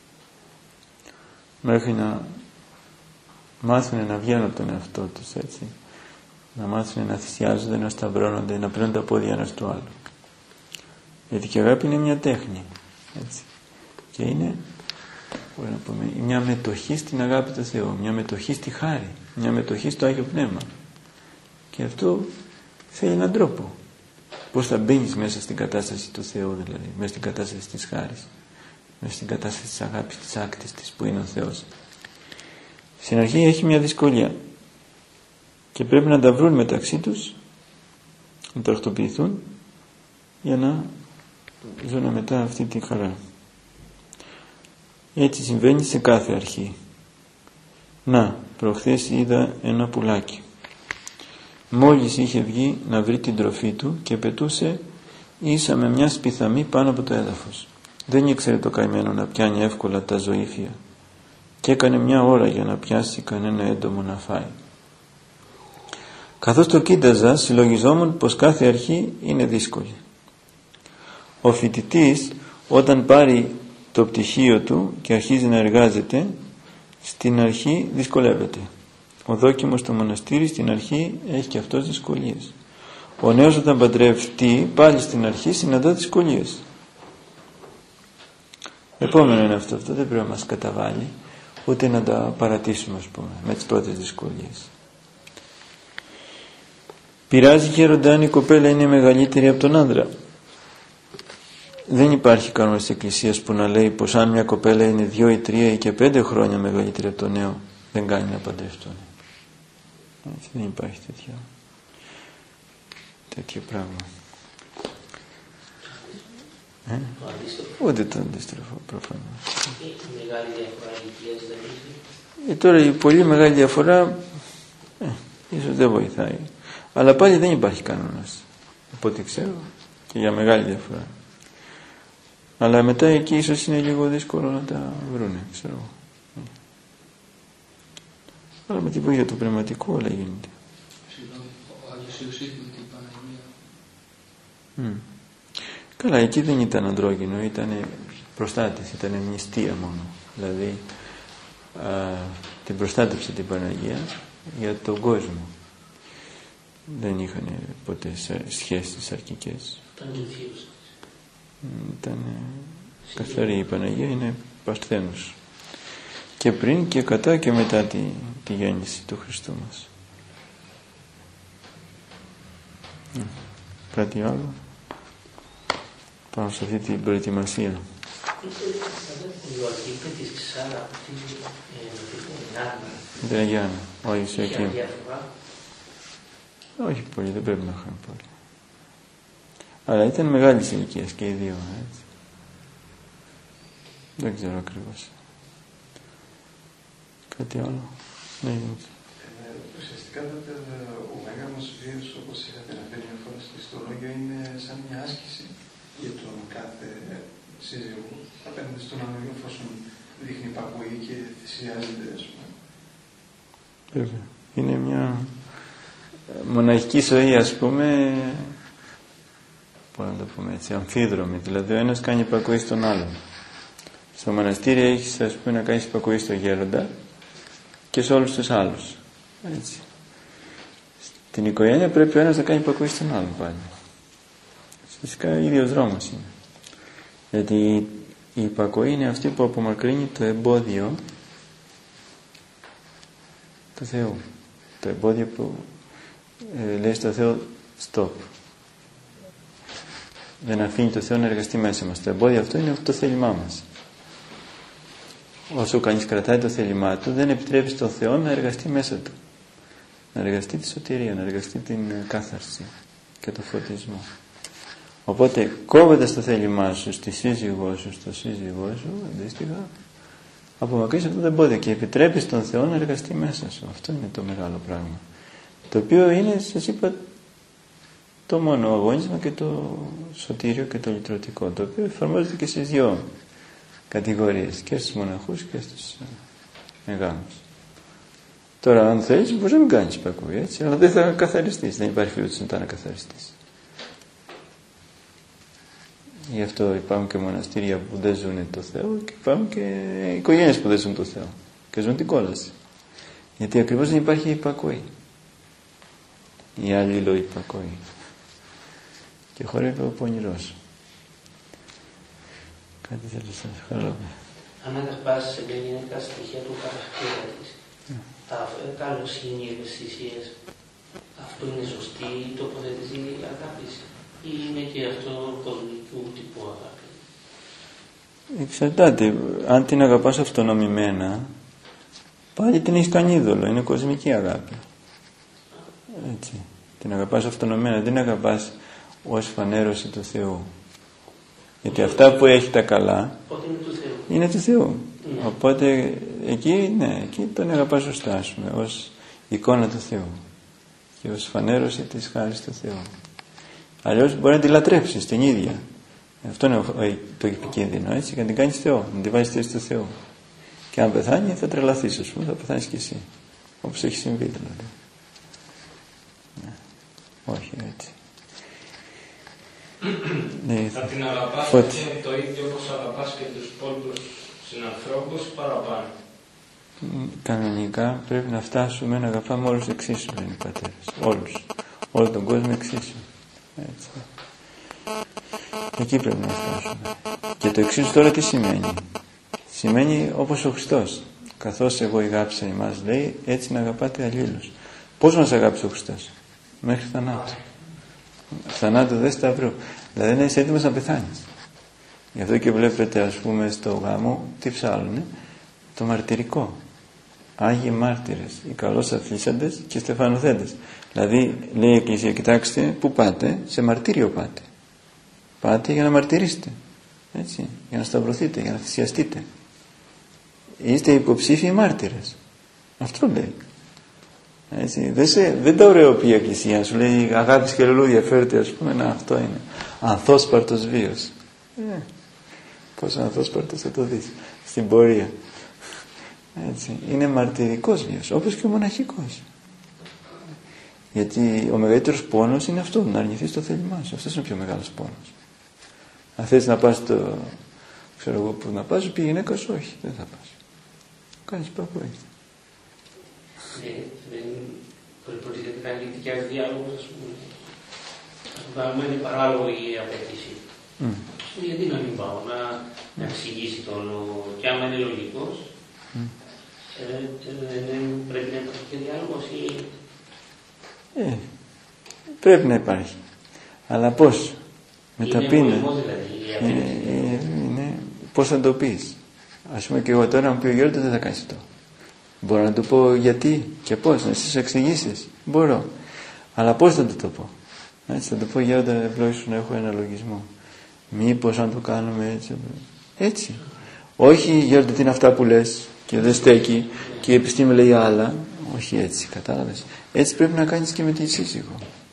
μέχρι να μάθουν να βγαίνουν από τον εαυτό τους, έτσι, να μάθουν να θυσιάζονται, να σταυρώνονται, να πλένουν τα πόδια ένας του άλλου. Γιατί και η αγάπη είναι μια τέχνη, έτσι, και είναι, μπορεί να πούμε, μια μετοχή στην αγάπη του Θεού, μια μετοχή στη χάρη, μια μετοχή στο Άγιο Πνεύμα. Και αυτό θέλει έναν τρόπο. Πώς θα μπαίνεις μέσα στην κατάσταση του Θεού, δηλαδή, μέσα στην κατάσταση της χάρης, μέσα στην κατάσταση της αγάπης, της άκτης της που είναι ο Θεός. Στην αρχή έχει μια δυσκολία και πρέπει να τα βρουν μεταξύ τους, να τακτοποιηθούν για να ζουν μετά αυτή τη χαρά. Έτσι συμβαίνει σε κάθε αρχή. Να, προχθές είδα ένα πουλάκι. Μόλις είχε βγει να βρει την τροφή του και πετούσε ίσα με μια σπιθαμή πάνω από το έδαφος. Δεν ήξερε το καημένο να πιάνει εύκολα τα ζωήφια και έκανε μια ώρα για να πιάσει κανένα έντομο να φάει. Καθώς το κοίταζα, συλλογιζόμουν πως κάθε αρχή είναι δύσκολη. Ο φοιτητής όταν πάρει το πτυχίο του και αρχίζει να εργάζεται, στην αρχή δυσκολεύεται. Ο δόκιμος στο μοναστήρι στην αρχή έχει και αυτός δυσκολίες. Ο νέος όταν παντρευτεί πάλι στην αρχή συναντά δυσκολίες. Επόμενο είναι αυτό. Αυτό δεν πρέπει να μας καταβάλει ούτε να τα παρατήσουμε, ας πούμε, με τις πρώτες δυσκολίες. Πειράζει γέροντα αν η κοπέλα είναι μεγαλύτερη από τον άντρα? Δεν υπάρχει κανόνας της Εκκλησίας που να λέει πως αν μια κοπέλα είναι δύο ή τρία ή και πέντε χρόνια μεγαλύτερη από τον νέο, δεν κάνει να παντρευτούν. Έτσι, δεν υπάρχει τέτοιο, τέτοιο πράγμα. Ε? Ούτε το αντίστροφο προφανώς. Έχει μεγάλη διαφορά ηλικίας δηλαδή? Ε, τώρα η πολύ μεγάλη διαφορά ε, ίσως δεν βοηθάει. Αλλά πάλι δεν υπάρχει κανόνας. Από ό,τι ξέρω και για μεγάλη διαφορά. Αλλά μετά εκεί ίσως είναι λίγο δύσκολο να τα βρούνε, ξέρω εγώ. Αλλά με την βοήθεια του πνευματικού όλα γίνεται. Ο Άγιος Ιωσήφ με την Παναγία. Mm. Καλά, εκεί δεν ήταν αντρόγυνο, ήταν προστάτης, ήταν νηστεία μόνο. Δηλαδή α, την προστάτευσε την Παναγία για τον κόσμο. Δεν είχαν ποτέ σχέσεις αρκικές. Ήταν καθαρή η Παναγία, είναι παρθένος. Και πριν και κατά και μετά τη, τη γέννηση του Χριστού μας. Κάτι άλλο πάνω σε αυτή την προετοιμασία. Δεν Γιάννα, όχι σε εκείνο. Όχι πολύ, δεν πρέπει να είχαν πολύ. Αλλά ήταν μεγάλης ηλικίας και οι δύο, έτσι. Δεν ξέρω ακριβώς. Κάτι άλλο. Ναι, γίνεται. Ουσιαστικά τότε ο Μέγαμος βίος, όπως είχατε αναφέρει μια φορά στο ιστολόγιο, είναι σαν μια άσκηση για τον κάθε σύζυγο απέναντι στον άλλο, εφόσον δείχνει υπακοή και θυσιάζεται, ας πούμε. Βέβαια. Είναι μια μοναχική ζωή, ας πούμε, πώς να το πούμε έτσι, αμφίδρομη. Δηλαδή ο ένας κάνει υπακοή στον άλλον. Στο μοναστήρι έχεις, ας πούμε, να κάνεις υπακοή στο γέροντα και σε όλους τους άλλους. Έτσι. Στην οικογένεια πρέπει ο ένας να κάνει υπακοή στον άλλον πάλι. Φυσικά ο ίδιος δρόμος είναι. Γιατί η υπακοή είναι αυτή που απομακρύνει το εμπόδιο του Θεού. Το εμπόδιο που ε, λέει στο Θεό stop. Δεν αφήνει το Θεό να εργαστεί μέσα μας. Το εμπόδιο αυτό είναι το θέλημά μας. Όσο κανείς κρατάει το θέλημά του, δεν επιτρέπει στον Θεό να εργαστεί μέσα του. Να εργαστεί τη σωτηρία, να εργαστεί την κάθαρση και το φωτισμό. Οπότε κόβοντας το θέλημά σου στη σύζυγό σου, στο σύζυγό σου, αντίστοιχα, απομακρύνεις αυτό το εμπόδιο και επιτρέπεις τον Θεό να εργαστεί μέσα σου. Αυτό είναι το μεγάλο πράγμα. Το οποίο είναι, σας είπα, το μόνο αγώνισμα και το σωτήριο και το λυτρωτικό, το οποίο εφαρμόζεται και στις δυο κατηγορίες, και στους μοναχούς και στους μεγάλους. Τώρα αν θέλεις μπορείς να μην κάνεις υπακοή, έτσι, αλλά δεν θα καθαριστείς, δεν υπάρχει περίπτωση να καθαριστείς. Γι' αυτό υπάρχουν και μοναστήρια που δεν ζουν το Θεό και υπάρχουν και οικογένειες που δεν ζουν το Θεό και ζουν την κόλαση. Γιατί ακριβώς δεν υπάρχει υπακοή. Η αλληλοϊπακοή. Και χορεύει ο πονηρός. Κάτι θέλω να σας χαρώ. Αν αγαπάς σε μια γυναίκα στοιχεία του χαρακτήρα της, τα καλοσύνη, οι ευαισθησίες, αυτό είναι σωστή τοποθέτηση αγάπης ή είναι και αυτό κοσμικού τύπου αγάπη? Εξαρτάται. Αν την αγαπάς αυτονομημένα, πάλι την έχεις κάνει είδωλο. Είναι κοσμική αγάπη. Έτσι. Την αγαπάς αυτονομημένα. Δεν την αγαπάς ως φανέρωση του Θεού. Γιατί αυτά που έχει τα καλά είναι του Θεού. Είναι του Θεού. Ναι. Οπότε εκεί, ναι, εκεί τον αγαπάς σωστά, ας πούμε, ως εικόνα του Θεού και ως φανέρωση της χάρης του Θεού. Αλλιώς μπορεί να τη λατρέψεις την ίδια. Αυτό είναι το επικίνδυνο, έτσι, και να την κάνεις Θεό, να τη βάζεις θέση του Θεού. Και αν πεθάνει θα τρελαθείς, ας πούμε, θα πεθάνεις κι εσύ. Όπως έχει συμβεί δηλαδή. Ναι. Όχι έτσι. Ναι, θα την αγαπάς Φώτη. και το ίδιο όπως αγαπάς και τους υπόλοιπους συνανθρώπους παραπάνω. Κανονικά πρέπει να φτάσουμε να αγαπάμε όλους εξίσου, λένε οι πατέρες. Όλους. Όλο τον κόσμο εξίσου. Έτσι. Εκεί πρέπει να φτάσουμε. Και το εξίσου τώρα τι σημαίνει? Σημαίνει όπως ο Χριστός. Καθώς εγώ αγάπησα εμάς, λέει, έτσι να αγαπάτε αλλήλους. Πώς μας αγάπησε ο Χριστός? Μέχρι θανάτου. Θανάτου δε σταυρού. Δηλαδή να είσαι έτοιμος να πεθάνεις. Γι' αυτό και βλέπετε, ας πούμε, στο γάμο τι ψάluне? Το μαρτυρικό. Άγιοι μάρτυρες, οι καλώς αφήσαντες και στεφανοθέντες. Δηλαδή λέει η Εκκλησία, κοιτάξτε που πάτε, σε μαρτύριο πάτε. Πάτε για να μαρτυρήσετε, έτσι, για να σταυρωθείτε, για να θυσιαστείτε. Είστε υποψήφιοι μάρτυρες. Αυτό λέει. Έτσι. Δεν, σε, δεν τα ωραιοποιεί η Εκκλησία. Σου λέει αγάπης και λουλούδια φέρτε, ας πούμε, να, αυτό είναι ανθόσπαρτος βίος. Ε, πώς ανθόσπαρτος θα το δεις στην πορεία. Έτσι. Είναι μαρτυρικός βίος, όπως και ο μοναχικός. Γιατί ο μεγαλύτερος πόνος είναι αυτό, να αρνηθείς το θέλημά σου. Αυτός είναι ο πιο μεγάλος πόνος. Αν θες να πας το, ξέρω εγώ που να πας, πει η γυναίκα σου, όχι, δεν θα πας. Κάνεις παππού έτσι. Δεν προποτίζεται κανένα δικαίος διάλογος, ας πούμε. Ας πούμε, αν είναι παράλογο η απέτηση. Mm. Γιατί να μην πάω, να, να εξηγήσει τον λόγο. Και άμα είναι λογικός, mm. ε, δεν πρέπει να υπάρχει και διάλογος ή... Ε, πρέπει να υπάρχει. Αλλά πώς, με είναι ταπείνα. Δηλαδή, ε, ε, είναι, πώς θα το πεις. Ας πούμε και εγώ τώρα, αν πει ο Γιώργος, δεν θα κάνεις αυτό. Μπορώ να του πω γιατί και πώς, να στις εξηγήσεις. Μπορώ. Αλλά πώς θα του το πω. Έτσι θα του πω, Γιώργο, ευλόγησου να έχω ένα λογισμό. Μήπως αν το κάνουμε έτσι. Έτσι. Όχι, Γιώργο, τι είναι αυτά που λες και δεν στέκει και η επιστήμη λέει άλλα. Όχι έτσι, κατάλαβες. Έτσι πρέπει να κάνεις και με τη σύζυγο.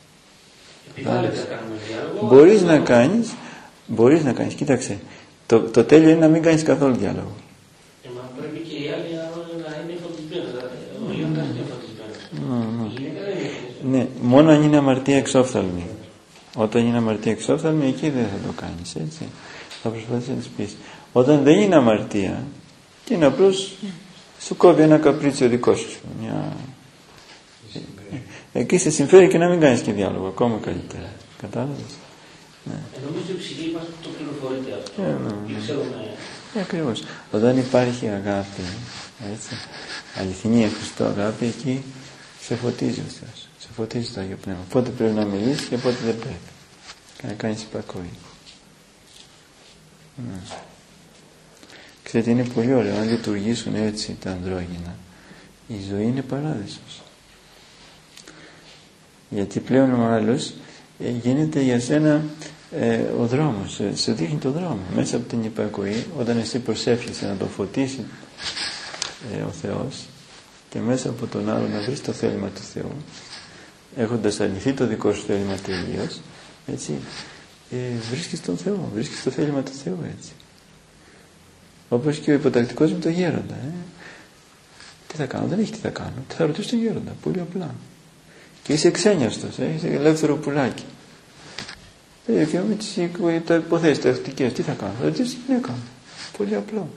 Μπορείς να κάνεις, μπορείς να κάνεις, κοίταξε. Το, το τέλειο είναι να μην κάνεις καθόλου διάλογο. Ε, μα πρέπει και οι άλλοι να είναι φωτισμένοι. Ο Ιωάννης είναι φωτισμένος. Ναι, μόνο αν είναι αμαρτία εξόφθαλμη. Όταν είναι αμαρτία εξόφθαλμη, εκεί δεν θα το κάνεις, έτσι. Θα προσπαθήσεις να της πεις. Όταν δεν είναι αμαρτία, και είναι απλώς σου κόβει ένα καπρίτσιο δικό σου. Μια... Εκεί σε συμφέρει και να μην κάνεις και διάλογο, ακόμα καλύτερα. Κατάλαβες. Ναι. Νομίζω η ψυχή μας το πληροφορείται αυτό. Ε, ναι, ναι. Ακριβώς. Όταν υπάρχει αγάπη, έτσι, αληθινή ευχριστό αγάπη, εκεί σε φωτίζει ο Θεός. Σε φωτίζει το Άγιο Πνεύμα. Πότε πρέπει να μιλήσεις και πότε δεν πρέπει. Και να κάνεις υπακοή. Ναι. Ξέρετε, είναι πολύ ωραίο. Αν λειτουργήσουν έτσι τα ανδρόγυνα, η ζωή είναι παράδεισος. Γιατί πλέον ο άλλος ε, γίνεται για σένα ε, ο δρόμος, σε, σε δείχνει το δρόμο. Μέσα από την υπακοή, όταν εσύ προσεύχεσαι να το φωτίσει ε, ο Θεός και μέσα από τον άλλο να βρεις το θέλημα του Θεού, έχοντας αρνηθεί το δικό σου θέλημα τελείως, έτσι, ε, βρίσκεις τον Θεό, βρίσκεις το θέλημα του Θεού, έτσι. Όπως και ο υποτακτικός με τον γέροντα. Ε. Τι θα κάνω, δεν έχει τι θα κάνω. Τι θα ρωτήσω τον γέροντα, πολύ απλά. Και είσαι εξένιαστος, ε, είσαι ελεύθερο πουλάκι. Ε, και με τις τα υποθέσεις, τα ευτικές, τι θα κάνω, θα ρωτήσω την γυναίκα μου. Πολύ απλό.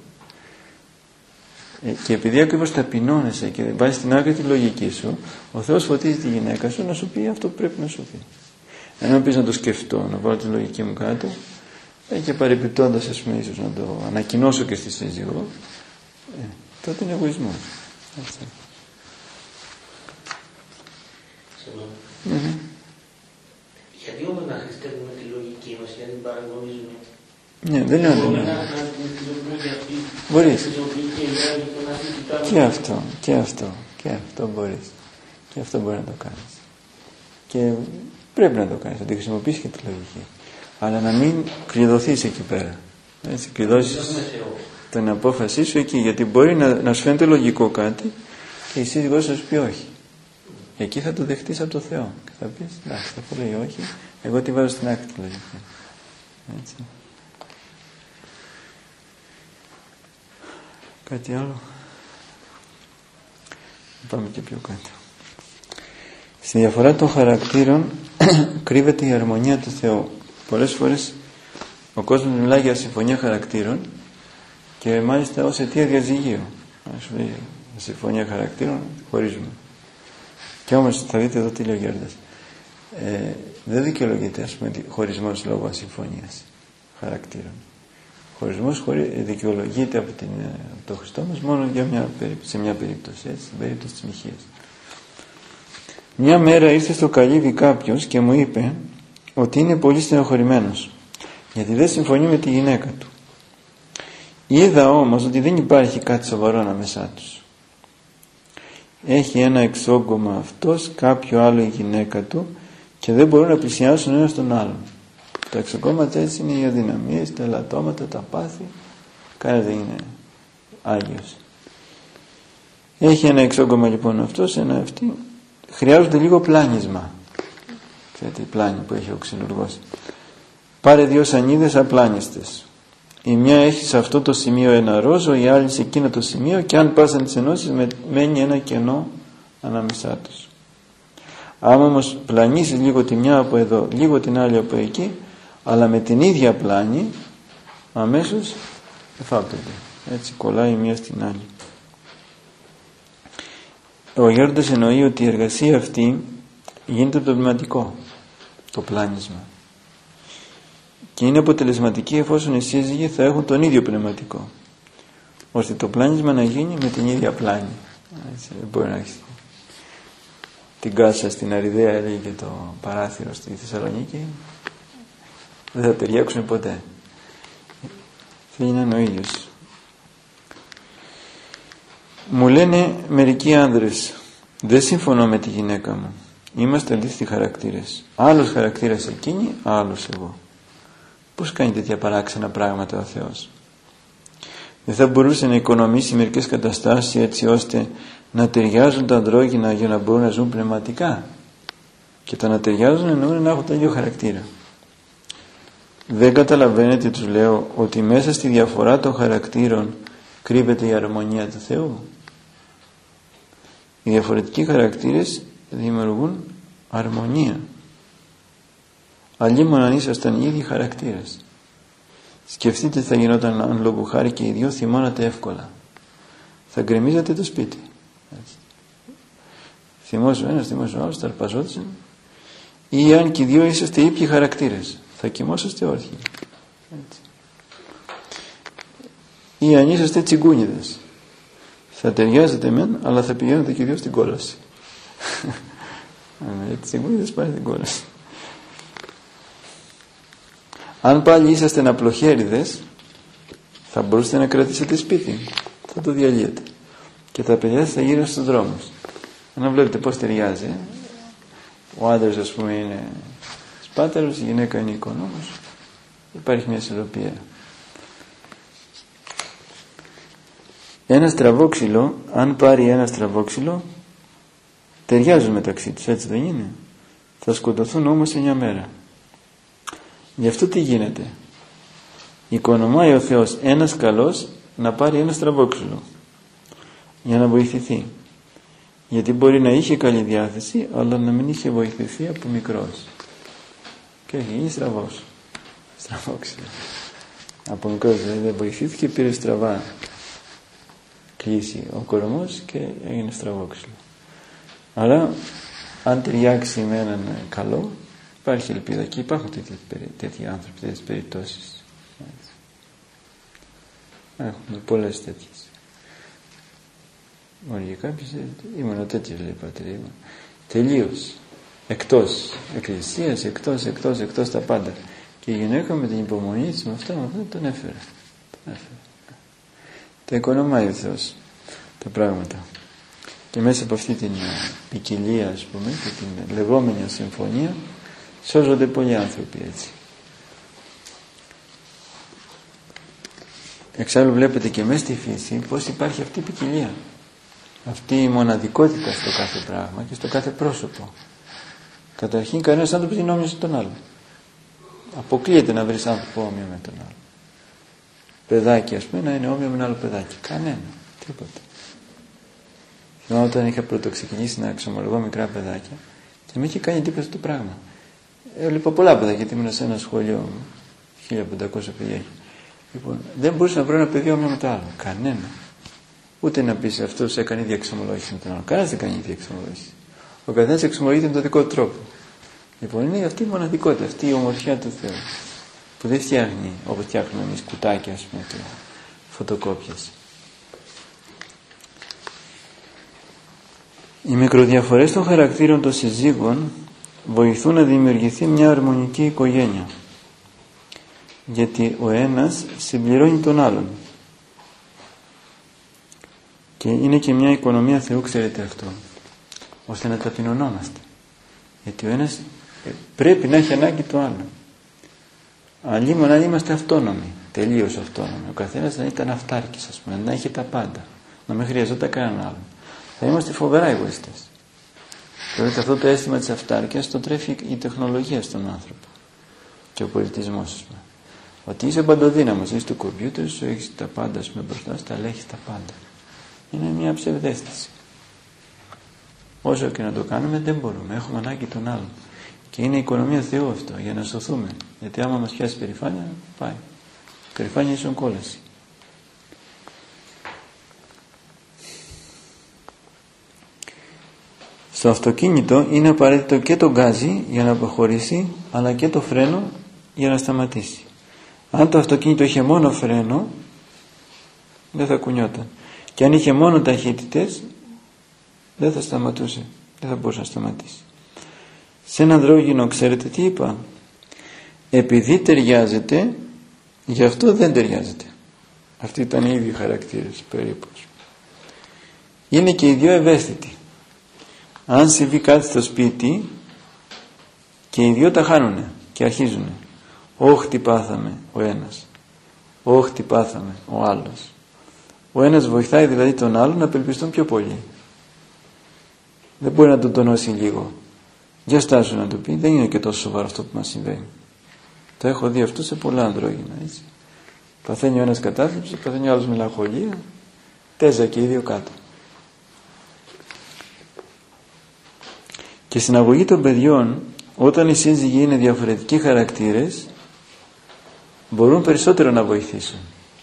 Ε, και επειδή ακριβώς ταπεινώνεσαι και βάζεις στην άκρη τη λογική σου, ο Θεός φωτίζει τη γυναίκα σου να σου πει αυτό που πρέπει να σου πει. Αν πεις να το σκεφτώ, να βάλω τη λογική μου κάτω, ε, και παρεπιπτόντας, ας πούμε, ίσως να το ανακοινώσω και στη σύζυγο, ε, τότε είναι εγωισμός. Έτσι. Mm-hmm. Γιατί όμως να χρηστεύουμε τη λογική μας, γιατί την παραγωνίζουμε. Ναι, δεν λέω μπορούμε να χρησιμοποιούμε για αυτή. Μπορείς. Και, και αυτό, και αυτό, και αυτό μπορείς. Και αυτό μπορεί να το κάνεις. Και πρέπει να το κάνεις, να τη χρησιμοποιήσεις και τη λογική. Αλλά να μην κλειδωθείς εκεί πέρα. Έτσι, κλειδώσεις την απόφασή σου εκεί, γιατί μπορεί να, να σου φαίνεται λογικό κάτι και η σύζυγός σου πει όχι. Εκεί θα το δεχτείς από το Θεό και θα πεις, εντάξει, θα πω λέει όχι, εγώ τη βάζω στην άκρη τη λογική. Έτσι. Κάτι άλλο. Πάμε και πιο κάτω. Στη διαφορά των χαρακτήρων κρύβεται η αρμονία του Θεού. Πολλές φορές ο κόσμος μιλάει για συμφωνία χαρακτήρων και μάλιστα ως αιτία διαζυγίου. Ας λέει συμφωνία χαρακτήρων, χωρίζουμε. Και όμως θα δείτε εδώ τι λέει ο Γιώργος. Ε, δεν δικαιολογείται, ας πούμε, χωρισμός λόγω ασυμφωνίας χαρακτήρων. Χωρισμός δικαιολογείται από, την, από τον Χριστό μας μόνο για μια, σε μια περίπτωση, έτσι, στην περίπτωση της μοιχείας. Μια μέρα ήρθε στο καλύβι κάποιος και μου είπε ότι είναι πολύ στενοχωρημένος γιατί δεν συμφωνεί με τη γυναίκα του. Είδα όμως ότι δεν υπάρχει κάτι σοβαρό ανάμεσά τους. Έχει ένα εξόγκωμα αυτός, κάποιο άλλο η γυναίκα του και δεν μπορούν να πλησιάσουν ένα στον άλλον. Τα εξογκώματα έτσι είναι οι αδυναμίες, τα ελαττώματα, τα πάθη. Κανένα δεν είναι Άγιος. Έχει ένα εξόγκωμα λοιπόν αυτός, ένα αυτή χρειάζονται λίγο πλάνισμα. Ξέρετε, η πλάνη που έχει ο ξυλουργός. Πάρε δύο σανίδες απλάνιστες. Η μια έχει σε αυτό το σημείο ένα ρόζο, η άλλη σε εκείνο το σημείο, και αν πας να τις ενώσεις μένει ένα κενό ανάμεσά τους. Άμα όμως πλανήσεις λίγο τη μια από εδώ, λίγο την άλλη από εκεί, αλλά με την ίδια πλάνη, αμέσως εφάπτονται. Έτσι κολλάει η μία στην άλλη. Ο Γέροντας εννοεί ότι η εργασία αυτή γίνεται από το πνευματικό, το πλάνισμα, και είναι αποτελεσματική εφόσον οι σύζυγοι θα έχουν τον ίδιο πνευματικό, ώστε το πλάνισμα να γίνει με την ίδια πλάνη. Έτσι, δεν μπορεί να έχει την κάσα στην Αριδαία, έλεγε, και το παράθυρο στη Θεσσαλονίκη, δεν θα ταιριάξουν ποτέ. Θέλει να είναι ο ίδιος. Μου λένε μερικοί άνδρες, δεν συμφωνώ με τη γυναίκα μου, είμαστε αντίθετοι χαρακτήρες, άλλος χαρακτήρας εκείνη, άλλος εγώ. Πώς κάνει τέτοια παράξενα πράγματα ο Θεός? Δεν θα μπορούσε να οικονομήσει μερικές καταστάσεις έτσι ώστε να ταιριάζουν τα ανδρόγυνα για να μπορούν να ζουν πνευματικά? Και τα να ταιριάζουν εννοούν να έχουν τον ίδιο χαρακτήρα. Δεν καταλαβαίνετε, τους λέω, ότι μέσα στη διαφορά των χαρακτήρων κρύβεται η αρμονία του Θεού? Οι διαφορετικοί χαρακτήρες δημιουργούν αρμονία. Αλλήμον αν ήσασταν οι ίδιοι χαρακτήρες. Σκεφτείτε τι θα γινόταν αν λόγου χάρη και οι δυο θυμώνατε εύκολα. Θα γκρεμίζατε το σπίτι. Θυμός ο ένας, θυμός ο άλλος, θα αρπαζόντουσαν. Ή αν και οι δυο είσαστε ήπιοι χαρακτήρες, θα κοιμόσαστε όρθιοι. Έτσι. Ή αν είσαστε τσιγκούνιδες, θα ταιριάζετε μεν, αλλά θα πηγαίνετε και οι δυο στην κόλαση. Οι τσιγκούνιδες πάνε στην κόλαση. Αν πάλι είσαστε απλοχέριδες, θα μπορούσατε να κρατήσετε σπίτι, θα το διαλύετε, και τα παιδιά θα γύρουν στους δρόμους. Να βλέπετε πώς ταιριάζει. Ε? Ο άντρας, ας πούμε, είναι σπάταρος, η γυναίκα είναι οικονόμος. Υπάρχει μια ισορροπία. Ένα στραβόξυλο, αν πάρει ένα στραβόξυλο, ταιριάζουν μεταξύ τους, έτσι δεν είναι? Θα σκοτωθούν όμως σε μια μέρα. Γι' αυτό τι γίνεται? Οικονομάει ο Θεός ένας καλός να πάρει ένα στραβόξυλο για να βοηθηθεί. Γιατί μπορεί να είχε καλή διάθεση, αλλά να μην είχε βοηθηθεί από μικρός και έχει γίνει στραβός. Στραβόξυλο. Από μικρός δηλαδή δεν βοηθήθηκε, πήρε στραβά κλίση ο κορμός και έγινε στραβόξυλο. Αλλά αν ταιριάξει με έναν καλό, υπάρχει ελπίδα, και υπάρχουν τέτοιοι άνθρωποι, τέτοιες περιπτώσεις. Έχουμε πολλές τέτοιες. Μόνο για κάποιες ήμουν τέτοιες, λέει πατέρα, ήμουν τελείως εκτός εκκλησίας, εκτός, εκτός, εκτός τα πάντα. Και η γυναίκα με την υπομονή της, με αυτά, με αυτά τον έφερε. Τον έφερε. Τα οικονομάει ο Θεός τα πράγματα. Και μέσα από αυτή την ποικιλία, ας πούμε, και την λεγόμενη συμφωνία, σώζονται πολλοί άνθρωποι έτσι. Εξάλλου βλέπετε και μέσα στη φύση πως υπάρχει αυτή η ποικιλία, αυτή η μοναδικότητα στο κάθε πράγμα και στο κάθε πρόσωπο. Καταρχήν κανένας άνθρωπος δεν είναι όμοιος με τον άλλο. Αποκλείεται να βρεις άνθρωπο όμοιο με τον άλλο. Παιδάκι, ας πούμε, να είναι όμοιο με ένα άλλο παιδάκι. Κανένα, τίποτα. Θυμάμαι όταν είχα πρωτοξεκινήσει να εξομολογώ μικρά παιδάκια και με είχε κάνει εντύπωση το πράγμα. Έβλεπα πολλά παιδάκια, γιατί ήμουν σε ένα σχολείο χίλια πεντακόσια παιδιά. Λοιπόν, δεν μπορούσα να βρω ένα παιδί όμοιο με το άλλο. Κανένα. Ούτε να πεις αυτός έκανε ίδια εξομολόγηση με τον άλλο. Κανένας δεν κάνει ίδια εξομολόγηση. Ο καθένας εξομολογείται με τον δικό του τρόπο. Λοιπόν, είναι αυτή η μοναδικότητα, αυτή η ομορφιά του Θεού, που δεν φτιάχνει όπως φτιάχνουμε εμείς κουτάκια, ας πούμε, και φωτοκόπιες. Οι μικροδιαφορές των χαρακτήρων των συζύγων βοηθούν να δημιουργηθεί μια αρμονική οικογένεια, γιατί ο ένας συμπληρώνει τον άλλον και είναι και μια οικονομία Θεού, ξέρετε αυτό, ώστε να ταπεινωνόμαστε, γιατί ο ένας πρέπει να έχει ανάγκη του άλλου. Αλλήμον αν είμαστε αυτόνομοι, τελείως αυτόνομοι, ο καθένας να ήταν αυτάρκης, ας πούμε, να έχει τα πάντα, να μην χρειαζόταν κανέναν άλλον, θα είμαστε φοβερά εγωιστές. Θεωρείται αυτό το αίσθημα της αυτάρκειας το τρέφει η τεχνολογία στον άνθρωπο και ο πολιτισμός, ας πούμε. Ότι είσαι παντοδύναμος, είσαι στο κομπιούτερ σου, έχεις τα πάντα σου μπροστά, τα ελέγχεις τα πάντα. Είναι μια ψευδαίσθηση. Όσο και να το κάνουμε δεν μπορούμε, έχουμε ανάγκη των άλλων. Και είναι η οικονομία Θεού αυτό, για να σωθούμε. Γιατί άμα μας πιάσει περηφάνεια, πάει. Περηφάνεια ίσον κόλαση. Στο αυτοκίνητο είναι απαραίτητο και το γκάζι για να προχωρήσει, αλλά και το φρένο για να σταματήσει. Αν το αυτοκίνητο είχε μόνο φρένο, δεν θα κουνιόταν. Και αν είχε μόνο ταχύτητες, δεν θα σταματούσε. Δεν θα μπορούσε να σταματήσει. Σε ένα ανδρόγυνο, ξέρετε τι είπα? Επειδή ταιριάζεται, γι' αυτό δεν ταιριάζεται. Αυτοί ήταν οι ίδιοι χαρακτήρες περίπου. Είναι και οι δυο ευαίσθητοι. Αν συμβεί κάτι στο σπίτι, και οι δυο τα χάνουνε και αρχίζουνε. Όχι τι πάθαμε ο ένας, όχι τι πάθαμε ο άλλος. Ο ένας βοηθάει δηλαδή τον άλλον να απελπιστούν πιο πολύ. Δεν μπορεί να τον τονώσει λίγο. Για στάσου να του πει, δεν είναι και τόσο σοβαρό αυτό που μας συμβαίνει. Το έχω δει αυτό σε πολλά ανδρόγυνα, έτσι. Παθαίνει ο ένας κατάθλιψη, παθαίνει ο άλλος μελαγχολία, τέζα και οι δύο κάτω. Και στην αγωγή των παιδιών, όταν οι σύζυγοι είναι διαφορετικοί χαρακτήρες, μπορούν περισσότερο να βοηθήσουν.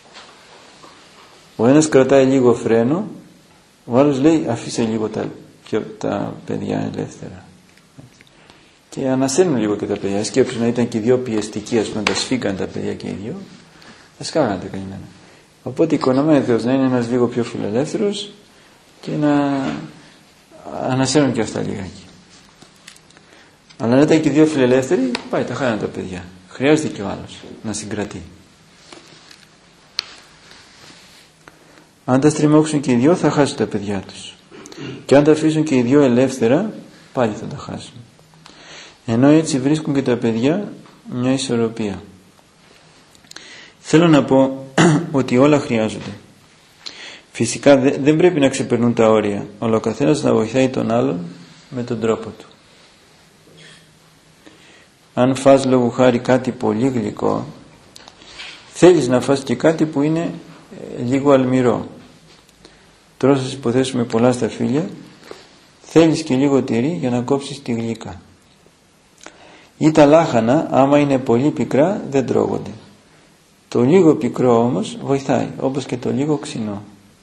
Ο ένας κρατάει λίγο φρένο, ο άλλος λέει αφήσε λίγο τα, τα παιδιά ελεύθερα. Και ανασένουν λίγο και τα παιδιά. Σκέψου να ήταν και οι δυο πιεστικοί, ας πούμε, τα σφίγγαν τα παιδιά και οι δυο, θα σκάγανε κανένα. Οπότε η οικονομία Θεός να είναι ένας λίγο πιο φιλελεύθερος και να ανασένουν και αυτά λιγάκι. Αλλά αν ήταν και οι δύο φιλελεύθεροι, πάει, τα χάνανε τα παιδιά. Χρειάζεται και ο άλλος να συγκρατεί. Αν τα στριμώξουν και οι δυο, θα χάσουν τα παιδιά τους. Και αν τα αφήσουν και οι δυο ελεύθερα, πάλι θα τα χάσουν. Ενώ έτσι βρίσκουν και τα παιδιά μια ισορροπία. Θέλω να πω ότι όλα χρειάζονται. Φυσικά δεν πρέπει να ξεπερνούν τα όρια, αλλά ο καθένας να βοηθάει τον άλλον με τον τρόπο του. Αν φας λόγου χάρη κάτι πολύ γλυκό, θέλεις να φας και κάτι που είναι ε, λίγο αλμυρό. Τώρα σας υποθέσουμε πολλά σταφύλια, θέλεις και λίγο τυρί για να κόψεις τη γλυκά. Ή τα λάχανα, άμα είναι πολύ πικρά, δεν τρώγονται. Το λίγο πικρό όμως βοηθάει, όπως και το λίγο ξινό.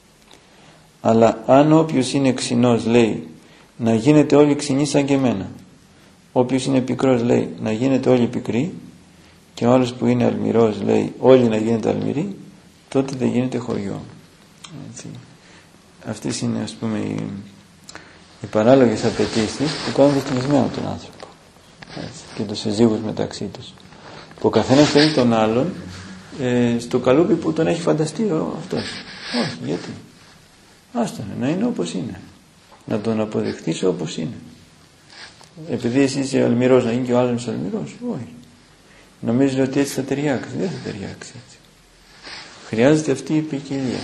Αλλά αν όποιος είναι ξινός λέει να γίνεται όλοι ξινοί σαν και εμένα, όποιος είναι πικρός λέει να γίνεται όλοι πικροί, και ο άλλος που είναι αλμυρός λέει όλοι να γίνεται αλμυροί, τότε δεν γίνεται χωριό. Έτσι. Αυτές είναι, ας πούμε, οι, οι παράλογες απαιτήσεις που κάνουν δυστυχισμένο τον άνθρωπο. Έτσι. Και τους συζύγους μεταξύ τους. Που ο καθένας θέλει τον άλλον ε, στο καλούπι που τον έχει φανταστεί ο, αυτός. Όχι, γιατί? Άστον να είναι όπως είναι. Να τον αποδεχτείς όπως είναι. Επειδή εσύ είσαι αλμυρός, να γίνει και ο άλλος αλμυρός? Όχι. Νομίζεις ότι έτσι θα ταιριάξει? Δεν θα ταιριάξει έτσι. Χρειάζεται αυτή η ποικιλία.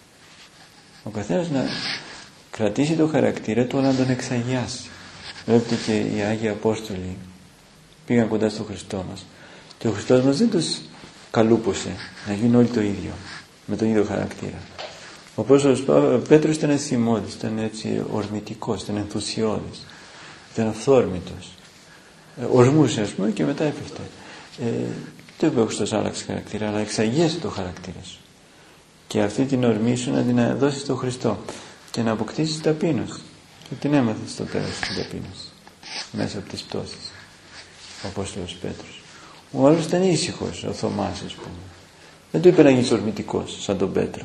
Ο καθένας να κρατήσει το χαρακτήρα του, αλλά να τον εξαγιάσει. Βλέπετε και οι Άγιοι Απόστολοι πήγαν κοντά στον Χριστό μας. Και ο Χριστός μας δεν τους καλούπωσε να γίνουν όλοι το ίδιο, με τον ίδιο χαρακτήρα. Ο Απόστολος Πέτρος ήταν θυμώδης, ήταν έτσι ορμητικός, ήταν ενθουσιώδης, ήταν αυθόρμητος. Ε, ορμούσε, ας πούμε, και μετά έπεφτε. Ε, δεν είπε ο Χριστός άλλαξε χαρακτήρα, αλλά εξαγίασε το χαρακτήρα σου. Και αυτή την ορμή σου να την δώσεις στον Χριστό και να αποκτήσεις ταπείνωση. Και την έμαθες στο τέλος την ταπείνωση, μέσα από τις πτώσεις. Ο Απόστολος Πέτρος. Ο άλλος ήταν ήσυχος, ο Θωμάς, ας πούμε. Δεν του είπε να γίνεις ορμητικός σαν τον Πέτρο.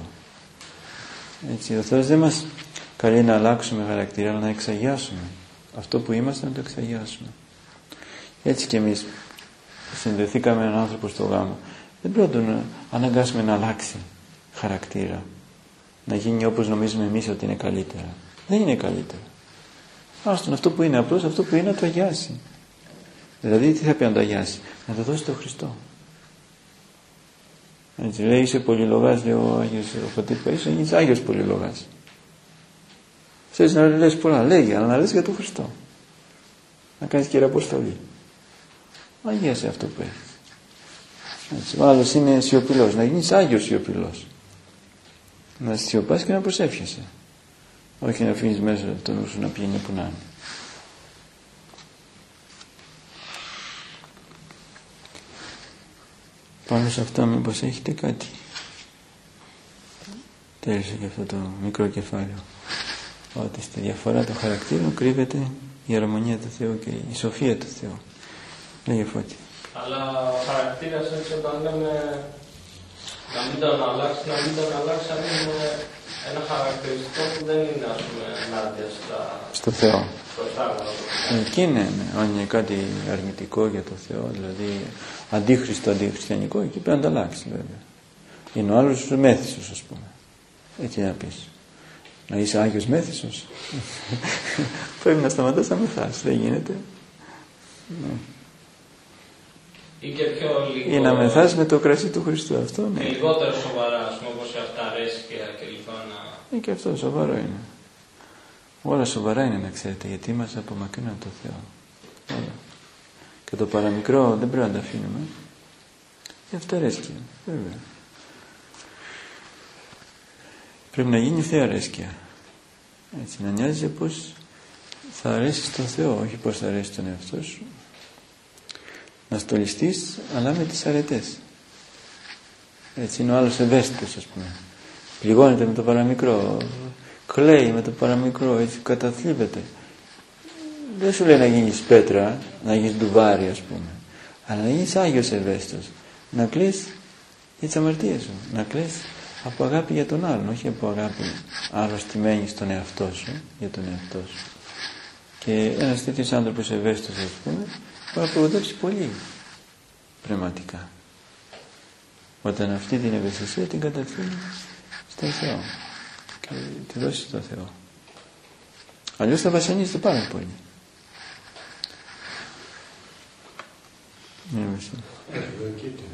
Έτσι, ο Θεός δεν μας καλεί να αλλάξουμε χαρακτήρα, αλλά να εξαγιάσουμε αυτό που είμαστε, να το εξαγιάσουμε. Έτσι και εμείς συνδεθήκαμε με έναν άνθρωπο στο γάμο. Δεν πρέπει να τον αναγκάσουμε να αλλάξει χαρακτήρα, να γίνει όπως νομίζουμε εμείς ότι είναι καλύτερα. Δεν είναι καλύτερα. Άστον αυτό που είναι, απλώς αυτό που είναι να το αγιάσει. Δηλαδή τι θα πει να το αγιάσει? Να το δώσει το Χριστό. Έτσι λέει, είσαι πολυλογάς, λέει ο Άγιος ο Πατήρ Παΐσιος, να γίνεις Άγιος πολυλογάς. Θες να λες πολλά, λέγε, αλλά να λες για τον Χριστό. να κάνεις Κυριαποστολή. Αγίασε αυτό που έχεις. Έτσι. Ο άλλος είναι σιωπηλός, να γίνεις Άγιος σιωπηλός. Να σιωπάς και να προσεύχεσαι. Όχι να αφήνεις μέσα το νου σου να πηγαίνει που να είναι. Πάνω σε αυτό μήπως έχετε κάτι? Τέλειωσε και αυτό το μικρό κεφάλαιο. Ότι στη διαφορά των χαρακτήρων κρύβεται η αρμονία του Θεού και η σοφία του Θεού. Λέγε Φώτη. Αλλά ο χαρακτήρας έτσι όταν λέμε να μην τον αλλάξει, να μην τον αλλάξει αν είναι ένα χαρακτηριστικό που δεν είναι ας πούμε ενάντια στα... στο Θεό. Στο θάρρο. Εκεί είναι, ναι. Αν είναι κάτι αρνητικό για το Θεό, δηλαδή αντίχριστο, αντιχριστιανικό, εκεί πρέπει να το αλλάξει βέβαια. Είναι ο άλλος μέθησος ας πούμε. Έτσι να πεις. Να είσαι Άγιος Μέθησος. Πρέπει να σταματάς να μεθάς. Δεν γίνεται. Ναι. Ή και πιο λίγο... Ή να μεθάς με το κρασί του Χριστού. Αυτό ναι. Και λιγότερο σοβαρά, ας πούμε, όπως αυτά αρέσκεια και λοιπά να... Ή και αυτό σοβαρό είναι. Όλα σοβαρά είναι να ξέρετε, γιατί μας απομακρύνουν από το Θεό. Όλα. Και το παραμικρό δεν πρέπει να τα αφήνουμε. Και αυτό αρέσκεια. Βέβαια. Πρέπει να γίνει Θεία αρέσκεια. Έτσι, να νοιάζεσαι πως θα αρέσει στον Θεό, όχι πως θα αρέσει τον εαυτό σου. Να στολιστείς, αλλά με τις αρετές. Έτσι είναι ο άλλος ευαίσθητος, ας πούμε. Πληγώνεται με το παραμικρό, κλαίει με το παραμικρό, έτσι καταθλίβεται. Δεν σου λέει να γίνεις πέτρα, να γίνεις ντουβάρι, ας πούμε. Αλλά να γίνεις Άγιος ευαίσθητος. Να κλαις για τις αμαρτίες σου. Να κλαις από αγάπη για τον άλλον, όχι από αγάπη αρρωστημένη στον εαυτό σου, για τον εαυτό σου. Και ένας τέτοιος άνθρωπος ευαίσθητος, ας πούμε, μπορεί να προδέψει πολύ πνευματικά. Όταν αυτή την ευαισθησία την κατευθύνει στον Θεό και τη δώσει στον Θεό. Αλλιώς θα βασανίζεται πάρα πολύ. Ναι, Ευλογείτε.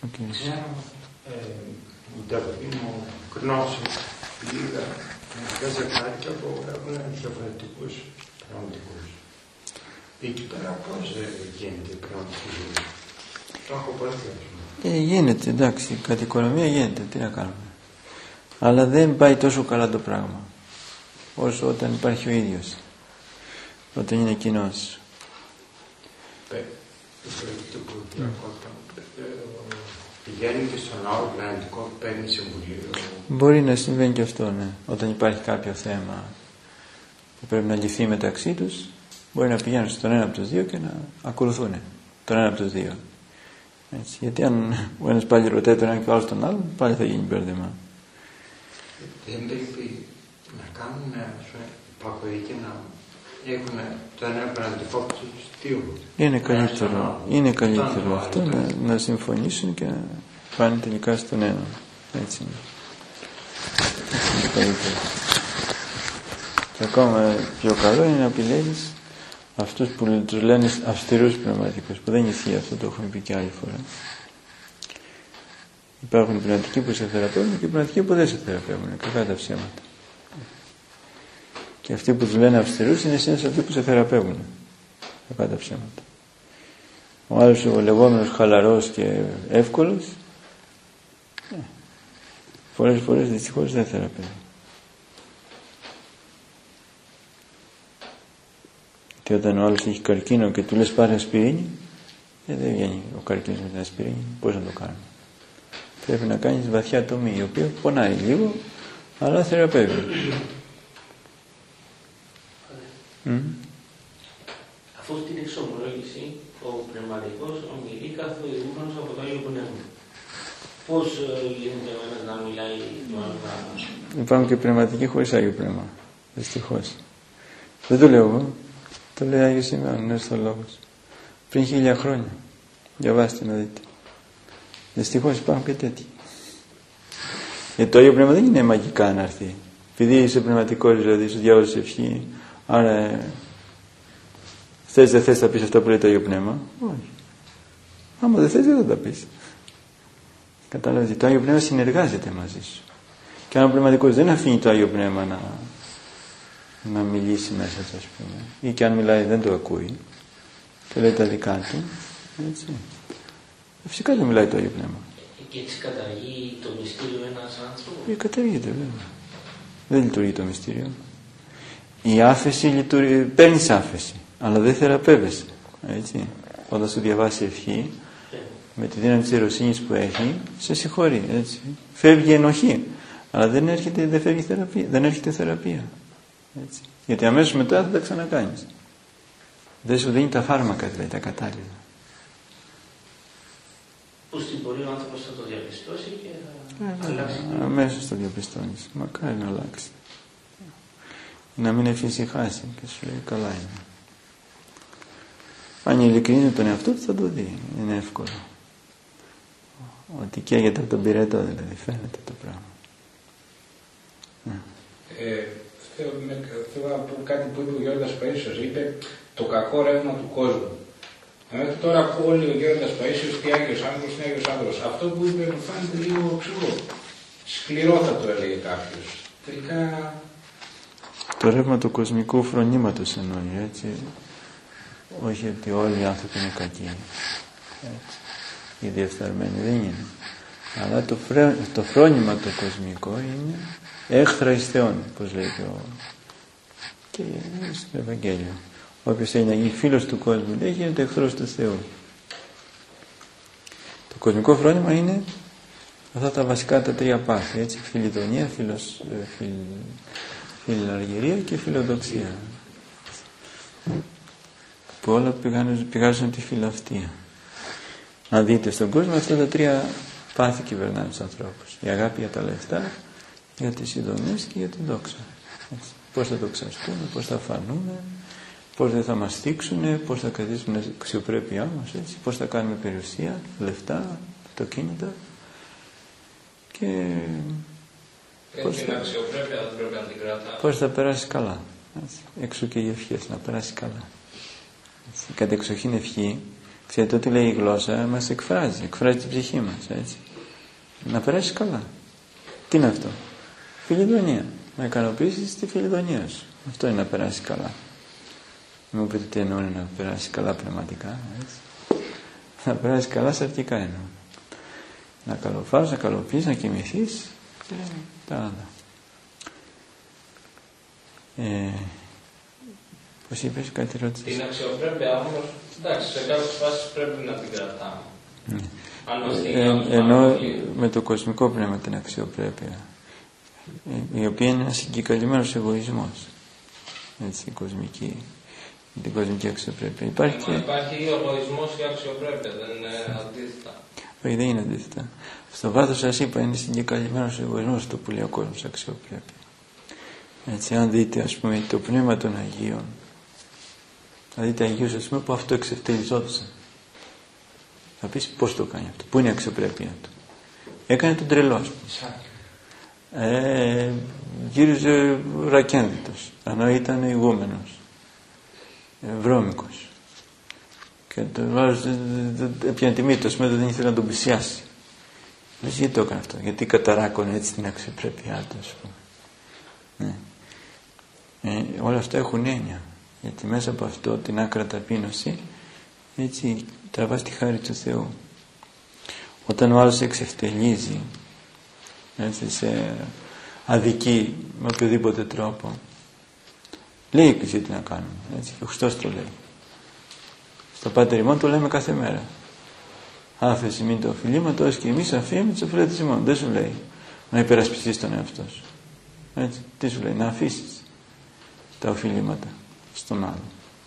Μου ταπεινή μου γνώση λίγα μερικά ζευγάρια που έχουν διαφορετικούς πραγματικούς. Εκεί πέρα πώς γίνεται η πραγματική ζωή? Το έχω πολύ. Ε, γίνεται, εντάξει, κατ' οικονομία γίνεται, τι να κάνουμε. Αλλά δεν πάει τόσο καλά το πράγμα όσο όταν υπάρχει ο ίδιος, όταν είναι κοινός. Πηγαίνει και στον άλλο πλανητικό, παίρνει συμβουλίο. Μπορεί να συμβαίνει και αυτό, ναι. Όταν υπάρχει κάποιο θέμα που πρέπει να λυθεί μεταξύ τους, μπορεί να πηγαίνουν στον ένα από τους δύο και να ακολουθούν τον ένα από τους δύο. Έτσι. Γιατί αν ο ένας πάλι ρωτάει τον ένα και ο άλλος τον άλλον, πάλι θα γίνει μπέρδεμα. Δεν πρέπει να κάνουν υπακοή και να έχουν το ένα πνευματικό από τους δύο. Είναι καλύτερο, είναι καλύτερο αυτό να, να συμφωνήσουν και να πάνε τελικά στον ένα. Έτσι είναι. Έτσι είναι καλύτερο. Και ακόμα πιο καλό είναι να επιλέγεις αυτούς που τους λένε αυστηρούς πνευματικούς, που δεν ισχύει αυτό, το έχουμε πει και άλλη φορά. Υπάρχουν πνευματικοί που σε θεραπεύουν και πνευματικοί που δεν σε θεραπεύουν, κακά τα ψέματα. Και αυτοί που τους λένε αυστηρούς είναι συνήθως αυτοί που σε θεραπεύουν, κακά τα ψέματα. Ο άλλος ο λεγόμενος χαλαρός και εύκολος, ε, φορές φορές δυστυχώς δεν θεραπεύει. Και όταν ο άλλος έχει καρκίνο και του λες πάρε ασπιρίνη, ε, δεν βγαίνει ο καρκίνος με την ασπιρίνη, πώς να το κάνουμε? Πρέπει να κάνεις βαθιά τομή, η οποία πονάει λίγο, αλλά θεραπεύει. Mm. Αφού στην εξομολόγηση ο πνευματικός ομιλεί καθοδηγούμενος από το Άγιο Πνεύμα. Πώς γίνεται ο ένας να μιλάει το άλλο να... Υπάρχουν και πνευματικοί χωρίς Άγιο Πνεύμα, δυστυχώς. Δεν το λέω εγώ, το λέει Άγιος Σημαίων, είναι στο λόγος. Πριν χίλια χρόνια. Διαβάστε να δείτε. Δυστυχώς υπάρχουν και τέτοιοι. Γιατί το Άγιο Πνεύμα δεν είναι μαγικά να έρθει. Επειδή είσαι πνευματικός, δηλαδή σου διάβασες ευχή, άρα θες δεν θες θα πεις αυτά που λέει το Άγιο Πνεύμα? Όχι. Άμα δεν θες δεν θα τα πεις. Κατάλαβες, το Άγιο Πνεύμα συνεργάζεται μαζί σου. Και αν ο πνευματικός δεν αφήνει το Άγιο Πνεύμα να, να μιλήσει μέσα του, ας πούμε, ή και αν μιλάει δεν το ακούει, και λέει τα δικά του, έτσι. Φυσικά δεν μιλάει το Άγιο Πνεύμα. Και έτσι καταργεί το μυστήριο ένας άνθρωπος. Ε, καταργείται βέβαια. Δεν λειτουργεί το μυστήριο. Η άφεση λειτουργεί, παίρνεις άφεση, αλλά δεν θεραπεύεσαι. Έτσι. Όταν σου διαβάσει ευχή, με τη δύναμη της ιεροσύνης που έχει, σε συγχωρεί. Έτσι. Φεύγει ενοχή, αλλά δεν έρχεται, δεν φεύγει θεραπεία, δεν έρχεται θεραπεία. Έτσι. Γιατί αμέσως μετά θα τα ξανακάνεις. Δεν σου δίνει τα φάρμακα, δηλαδή τα κατάλληλα. Που στην πορεία ο άνθρωπος θα το διαπιστώσει και θα ε, αλλάξει. Αμέσως το διαπιστώνεις. Μακάρι να αλλάξει. Να μην εφησυχάσει και σου λέει καλά είναι. Αν ειλικρίνει τον εαυτό του θα το δει. Είναι εύκολο. Ότι καίγεται από τον πυρετό, δηλαδή φαίνεται το πράγμα. Ε, θέλω, θέλω να πω κάτι που είπε ο Γιώργος Παΐσιος. Είπε το κακό ρεύμα του κόσμου. Μέχρι τώρα που όλοι ο Γιώργος Παΐσιος και Άγιος Άνθρωπος είναι Άγιος Άνθρωπος. Αυτό που είπε μου φάνηκε λίγο ξέρω, σκληρότατο έλεγε κάποιος. Τελικά... Το ρεύμα του κοσμικού φρονήματος εννοεί, έτσι. Όχι ότι όλοι οι άνθρωποι είναι κακοί. Έτσι. Οι διεφθαρμένοι δεν είναι. Αλλά το, φρέ, το φρόνημα το κοσμικό είναι έχθρα εις Θεόν, όπως λέει και, ο, και στο Ευαγγέλιο. Όποιος θέλει να γίνει φίλος του κόσμου, λέει, γίνεται εχθρός του Θεού. Το κοσμικό φρόνημα είναι αυτά τα βασικά τα τρία πάθη, έτσι, φιλιδονία, φιλος, φιλ, φιλαργυρία και φιλοδοξία. Που όλα πηγάζουν από τη φιλαυτία. Αν δείτε στον κόσμο, αυτά τα τρία πάθη κυβερνάνε τους ανθρώπους. Η αγάπη για τα λεφτά, για τις ειδονές και για την δόξα. Έτσι. Πώς θα δοξαστούμε, πώς θα φανούμε, πώς δεν θα μας θίξουν, πώς θα κρατήσουμε την αξιοπρέπειά μας, έτσι, πώς θα κάνουμε περιουσία, λεφτά, αυτοκίνητα και πώς την θα... αξιοπρέπεια δεν πρέπει να την κρατάμε. Πώς θα περάσει καλά. Έτσι. Εξού και οι ευχές, να περάσει καλά. Έτσι. Η κατεξοχήν ευχή, ξέρετε ότι λέει η γλώσσα, μας εκφράζει, εκφράζει την ψυχή μας, έτσι. Να περάσει καλά. Τι είναι αυτό? Φιλιδονία. Να ικανοποιήσεις τη φιλιδονία σου. Αυτό είναι να περάσει καλά. Μην μου πείτε τι εννοούν να περάσει καλά πνευματικά, έτσι. Να περάσει καλά σαρκικά εννοούν. Να καλοφάς, να καλοπείς, να κοιμηθείς και τα άλλα. Ε, πώς είπες, κάτι ρώτησες? Την αξιοπρέπεια όμως, εντάξει, σε κάποιες φάσεις πρέπει να την κρατάμε. Ναι. Αν ε, ενώ με το κοσμικό πνεύμα την αξιοπρέπεια, η οποία είναι ένας συγκεκαλυμμένος εγωισμός, έτσι, η κοσμική, την κοσμική αξιοπρέπεια. Υπάρχει, ε, και... υπάρχει εγωισμός και αξιοπρέπεια, δεν είναι αντίθετα. Όχι, δεν είναι αντίθετα. Στο βάθος σας είπα, είναι συγκεκαλυμμένος εγωισμός το που λέει ο κόσμος αξιοπρέπεια. Έτσι, αν δείτε, ας πούμε, το πνεύμα των Αγίων, θα δείτε Αγίους, ας πούμε, που αυτό εξευτελιζόντουσαν. Θα πεις πώς το κάνει αυτό, πού είναι η αξιοπρέπεια του? Έκανε τον τρελό, ας πούμε. Ε, γύριζε ρακένδυτος, ενώ ήταν ηγούμενος, ε, βρώμικος. Και το βάζει, έπιανε τη μύτη, ας πούμε, δεν ήθελε να τον πλησιάσει. Λες, γιατί το έκανε αυτό? Γιατί καταράκωνε έτσι την αξιοπρέπειά του, ας πούμε. Ναι. Ε, όλα αυτά έχουν έννοια, γιατί μέσα από αυτό την άκρα ταπείνωση, έτσι τραβάς τη χάρη του Θεού. Όταν ο άλλος εξευτελίζει, έτσι, σε αδικεί με οποιοδήποτε τρόπο, λέει η Εκκλησία τι να κάνουμε, έτσι, και ο Χριστός το λέει. Στο Πάτερ ημών το λέμε κάθε μέρα. Άφεση μην το οφειλήματος και εμείς αφήμη τους οφειλέτες ημών. Δεν σου λέει να υπερασπιστείς τον εαυτό σου. Έτσι, τι σου λέει? Να αφήσεις τα οφειλήματα στον άλλο.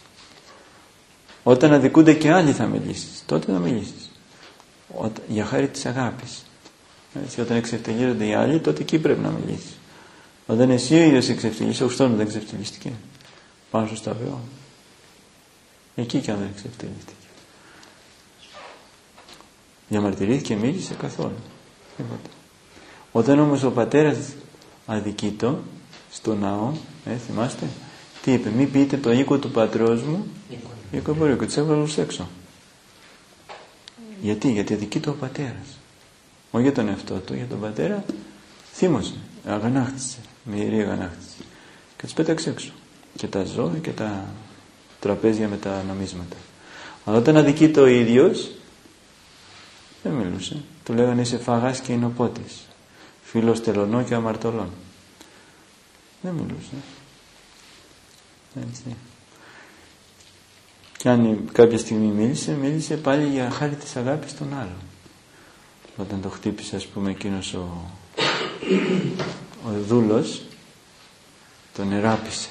Όταν αδικούνται και άλλοι θα μιλήσεις, τότε θα μιλήσεις. Όταν, για χάρη της αγάπης. Έτσι, όταν εξευτελίζονται οι άλλοι, τότε εκεί πρέπει να μιλήσεις. Όταν εσύ ο ίδιος εξευτελίζεις, ο Χριστός δεν εξευτελίστηκε πάνω στο σταυρό. Εκεί κι αν δεν εξευτελίστηκε. Διαμαρτυρήθηκε, μίλησε καθόλου. Τίποτα. Όταν όμως ο πατέρας αδικείτο στο ναό, ε, θυμάστε, τι είπε? Μη πείτε το οίκο του πατρός μου οίκο εμπορικό, της έβαλε όλους έξω. Γιατί? Γιατί αδικείτο ο πατέρας. Όχι για τον εαυτό του, για τον πατέρα θύμωσε, αγανάκτησε, με ιερή αγανάκτησε και τους πέταξε έξω. Και τα ζώα και τα τραπέζια με τα νομίσματα. Αλλά όταν αδικείται ο ίδιος, δεν μιλούσε. Του λέγανε είσαι φαγάς και εινοπότης, φίλος τελωνών και αμαρτωλών. Δεν μιλούσε. Έτσι. Και αν κάποια στιγμή μίλησε, μίλησε πάλι για χάρη της αγάπης των άλλων. Όταν το χτύπησε, ας πούμε, εκείνος ο, ο δούλος, τον εράπησε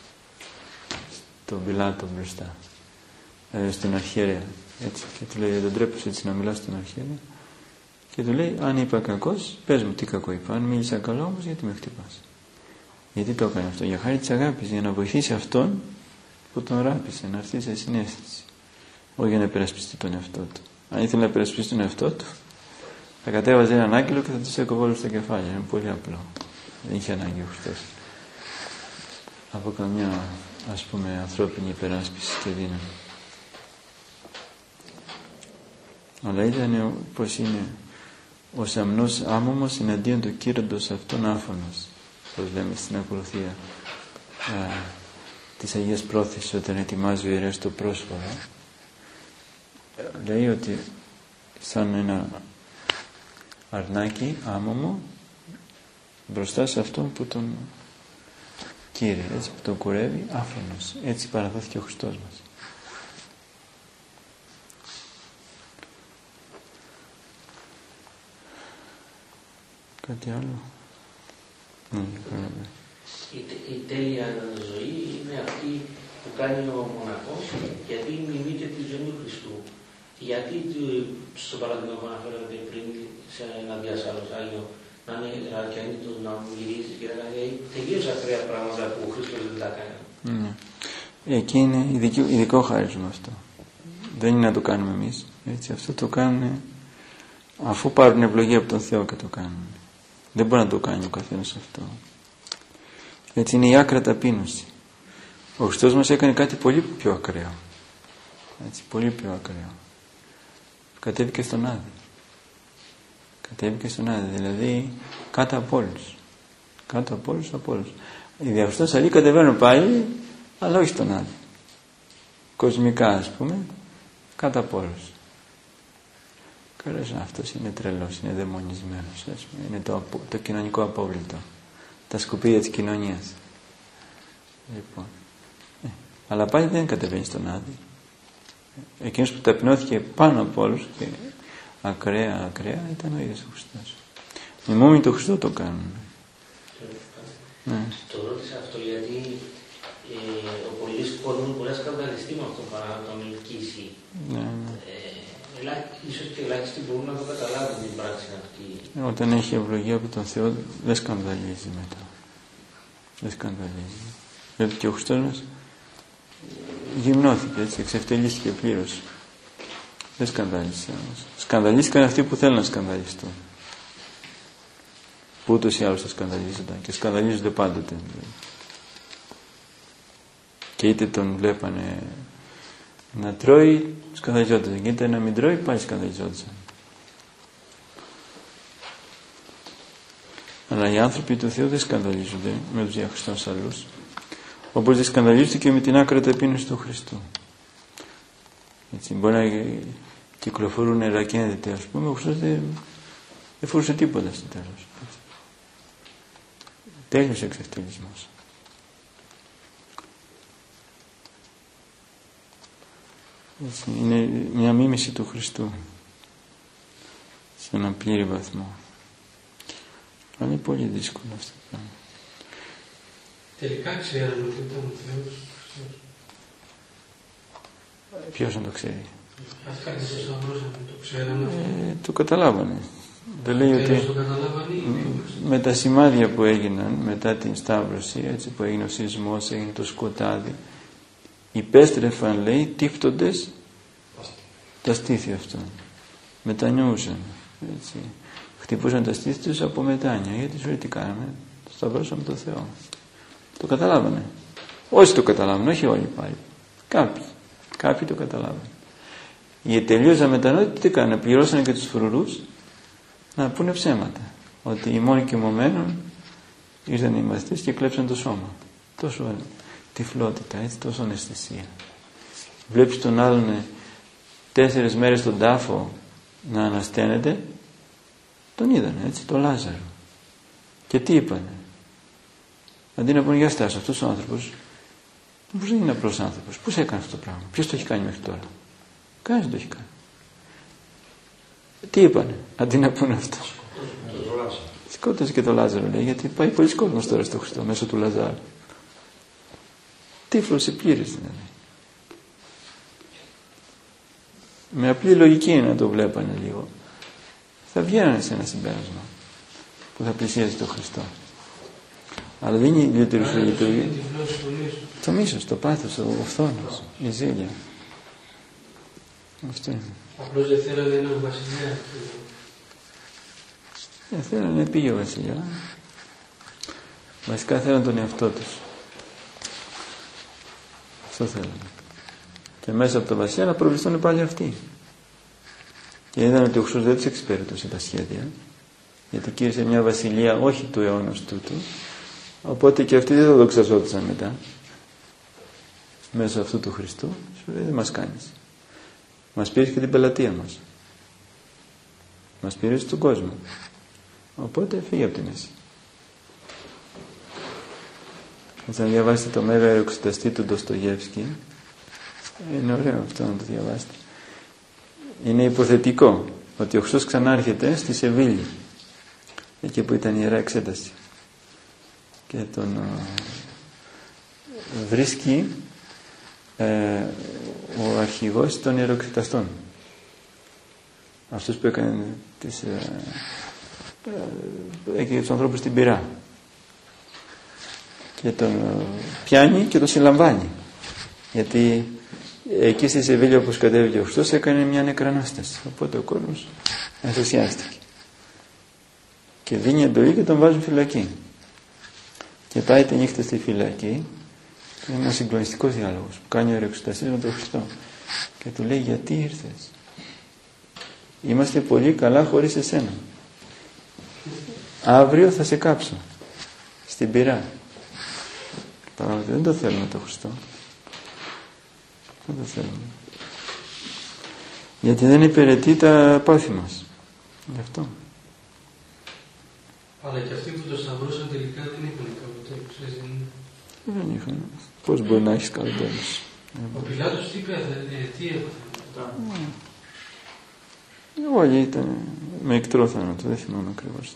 τον Πιλάτο μπροστά, ε, στην αρχιερέα, έτσι, και του λέει δεν τρέπεσαι έτσι να μιλάς στην αρχιερέα, και του λέει αν είπα κακός, πες μου τι κακό είπα, αν μίλησα καλό όμως γιατί με χτυπάς, γιατί το έκανε αυτό? Για χάρη της αγάπης, για να βοηθήσει αυτόν που τον ράπησε, να έρθει σε συναίσθηση, όχι για να υπερασπιστεί τον εαυτό του. Αν ήθελε να υπερασπιστεί τον εαυτό του, θα κατέβαζε έναν άγγελο και θα τους έκοβε όλους στα κεφάλια. Είναι πολύ απλό. Δεν είχε ανάγκη ο Χριστός από καμιά, ας πούμε, ανθρώπινη υπεράσπιση και δύναμη. Αλλά ήταν πως είναι ο σαμνός άμωμος εναντίον του κύροντος αυτόν άφωνος, όπως λέμε στην ακολουθία α, της Αγίας Πρόθεσης, όταν ετοιμάζει ο ιερέας το πρόσφορο, λέει ότι σαν ένα αρνάκι άμωμο μπροστά σε αυτόν που τον Κύριε, έτσι που τον κουρεύει, άφωνος. Έτσι παραδόθηκε ο Χριστός μας. Κάτι άλλο? Ναι, η, η τέλεια ζωή είναι αυτή που κάνει ο μοναχός, γιατί μιμείται τη ζωή του Χριστού. Γιατί στο παράδειγμα που αναφέρατε πριν σε ένα διάσαλος Άγιο, να είναι ρακιανίτος, να μυρίζει και να κάνει τελείως ακραία πράγματα που ο Χριστός δεν τα κάνει. Ναι. Εκεί είναι ειδικό, ειδικό χάρισμα αυτό. Δεν είναι να το κάνουμε εμείς. Έτσι, αυτό το κάνουν αφού πάρουν ευλογία από τον Θεό και το κάνουν. Δεν μπορεί να το κάνει ο καθένας αυτό. Έτσι είναι η άκρα ταπείνωση. Ο Χριστός μας έκανε κάτι πολύ πιο ακραίο. Έτσι, πολύ πιο ακραίο. Κατέβηκε στον Άδη. Κατέβηκε στον Άδη, δηλαδή κάτω από όλους. Κάτω από όλους, από όλους. Οι διαφορετικοί αλλοί κατεβαίνουν πάλι, αλλά όχι στον Άδη. Κοσμικά, ας πούμε, κάτω από όλους. Καλώς, αυτός είναι τρελός, είναι δαιμονισμένος, ας πούμε. Είναι το, το κοινωνικό απόβλητο. Τα σκουπίδια της κοινωνίας. Λοιπόν. Ε, αλλά πάλι δεν κατεβαίνει στον Άδη. Εκείνος που ταπεινώθηκε πάνω από όλους και ακραία, ακραία ήταν ο ίδιος ο Χριστός. Οι μούμοι του Χριστού το κάνουν. Ναι. Το ρώτησα αυτό γιατί ε, ο πολλής κόσμος μπορεί να σκανδαλιστεί με αυτό παρά να τον ελκύσει. Ναι, ναι. Ε, ελά, ίσως και ελάχιστοι μπορούν να το καταλάβουν την πράξη αυτή. Ε, όταν έχει ευλογία από τον Θεό δεν σκανδαλίζει μετά. Δεν σκανδαλίζει. Δηλαδή και ο Χριστός μας γυμνώθηκε, έτσι, εξευτελίστηκε πλήρως. Δεν σκανδάλισε όμως. Σκανδαλίστηκαν αυτοί που θέλουν να σκανδαλιστούν. Που ούτως ή άλλως θα σκανδαλίζονταν και σκανδαλίζονται πάντοτε. Και είτε τον βλέπανε να τρώει, σκανδαλιζόταν. Και είτε να μην τρώει, πάλι σκανδαλιζόταν. Αλλά οι άνθρωποι του Θεού δεν σκανδαλίζονται με τους διαχριστούς αλλούς. Όπως δεν σκανδαλίζονται και με την άκρα ταπείνωση του Χριστού. Έτσι, μπορεί να κυκλοφορούν ρακένδετε, ας πούμε, ο Χριστός δεν, δεν φορούσε τίποτα στο τέλος. Τέλειος εξευτελισμός. Έτσι, είναι μια μίμηση του Χριστού σε έναν πλήρη βαθμό. Αλλά είναι πολύ δύσκολο αυτό το πράγμα. Τελικά ξέραν ότι ήταν ο Θεός. Ποιος να το ξέρει? Αυτοί κάτι στο σταυρό το ξέραν αυτό. Ε, το καταλάβανε. Το λέει ότι το καταλάβανε, με τα σημάδια που έγιναν μετά την Σταύρωση, έτσι, που έγινε ο σεισμός, έγινε το σκοτάδι, υπέστρεφαν, λέει, τύφτοντες τα στήθη αυτών. Μετανιούσαν, έτσι. Χτυπούσαν τα στήθη τους από μετάνοια, γιατί σου λέει τι κάναμε, το σταυρώσαμε τον Θεό. Το καταλάβανε. Όσοι το καταλάβανε, όχι όλοι πάλι. Κάποιοι. Κάποιοι το καταλάβανε. Οι τελείως αμετανόητοι τι κάνανε, πληρώσανε και τους φρουρούς να πούνε ψέματα. Ότι οι μόνοι κοιμωμένων ήρθαν οι μαθητές και κλέψαν το σώμα. Τόσο τυφλότητα, έτσι, τόσο αναισθησία. Βλέπεις τον άλλον τέσσερις μέρες στον τάφο να ανασταίνεται, τον είδανε έτσι, τον Λάζαρο. Και τι είπανε? Αντί να πούνε για στάση, αυτός ο άνθρωπος πώς δεν είναι απλός άνθρωπος, πώς έκανε αυτό το πράγμα, ποιος το έχει κάνει μέχρι τώρα? Κανείς δεν το έχει κάνει. Τι είπανε αντί να πούνε αυτό? Σκότωσε και το Λάζαρο, λέει, γιατί πάει πολλοί κόσμος τώρα στο Χριστό μέσω του Λαζάρου. Τύφλος πλήρης δηλαδή. Με απλή λογική να το βλέπανε λίγο, θα βγαίνανε σε ένα συμπέρασμα που θα πλησιάζει τον Χριστό. Αλλά δεν είναι η λειτουργία του λειτουργία. Το μίσος, το πάθος, ο φθόνος, η ζήλια. Αυτό είναι. Απλώς δεν θέλανε έναν βασιλιά. Δεν θέλανε, πήγε ο βασιλιά. Βασικά θέλανε τον εαυτό τους. Αυτό θέλανε. Και μέσα από το βασιλιά να προβληθούν πάλι αυτοί. Και είδαν ότι ο Χριστός δεν τους εξυπηρετούσε τα σχέδια, γιατί κήρυσε μια βασιλεία όχι του αιώνος τούτου, οπότε και αυτοί δεν θα δοξαζόντουσαν μετά μέσω αυτού του Χριστού. Σου λέει, δεν μας κάνεις, μας πήρες και την πελατεία μας, μας πήρες τον κόσμο, οπότε φύγε από τη μέση. Θα διαβάσετε το Μέγαρο Εξεταστή του Ντοστογεύσκη. Είναι ωραίο αυτό να το διαβάσετε. Είναι υποθετικό ότι ο Χριστός ξανάρχεται στη Σεβίλη, εκεί που ήταν η Ιερά Εξέταση, και τον uh, βρίσκει uh, ο αρχηγός των ιεροεξεταστών, αυτός που έκανε τις, uh, uh, τους ανθρώπους στην πυρά, και τον uh, πιάνει και τον συλλαμβάνει, γιατί εκεί στη Σεβίλη, όπως κατέβηκε ο Χριστός, έκανε μια νεκρανάσταση, οπότε ο κόσμος ενθουσιάστηκε και δίνει εντολή και τον βάζουν φυλακή. Και πάει τη νύχτα στη φυλακή. Είναι ένας συγκλονιστικός διάλογος που κάνει ο ιεροεξεταστής με τον Χριστό και του λέει, γιατί ήρθες? Είμαστε πολύ καλά χωρίς εσένα, αύριο θα σε κάψω στην πυρά. Παρόλο δεν το θέλουμε το Χριστό, δεν το θέλουμε, γιατί δεν υπηρετεί τα πάθη μας. Γι' αυτό. Αλλά και αυτοί που το σταυρώσαν τελικά δεν είχαν καλό τέλος, δεν είναι? Δεν είχαν. Πώς μπορεί να έχεις καλό τέλος? Ο Πιλάτος τι πέθανε, τι έπαθανε? Όλοι ήταν με εκτρό θάνατο, δεν θυμάμαι ακριβώς.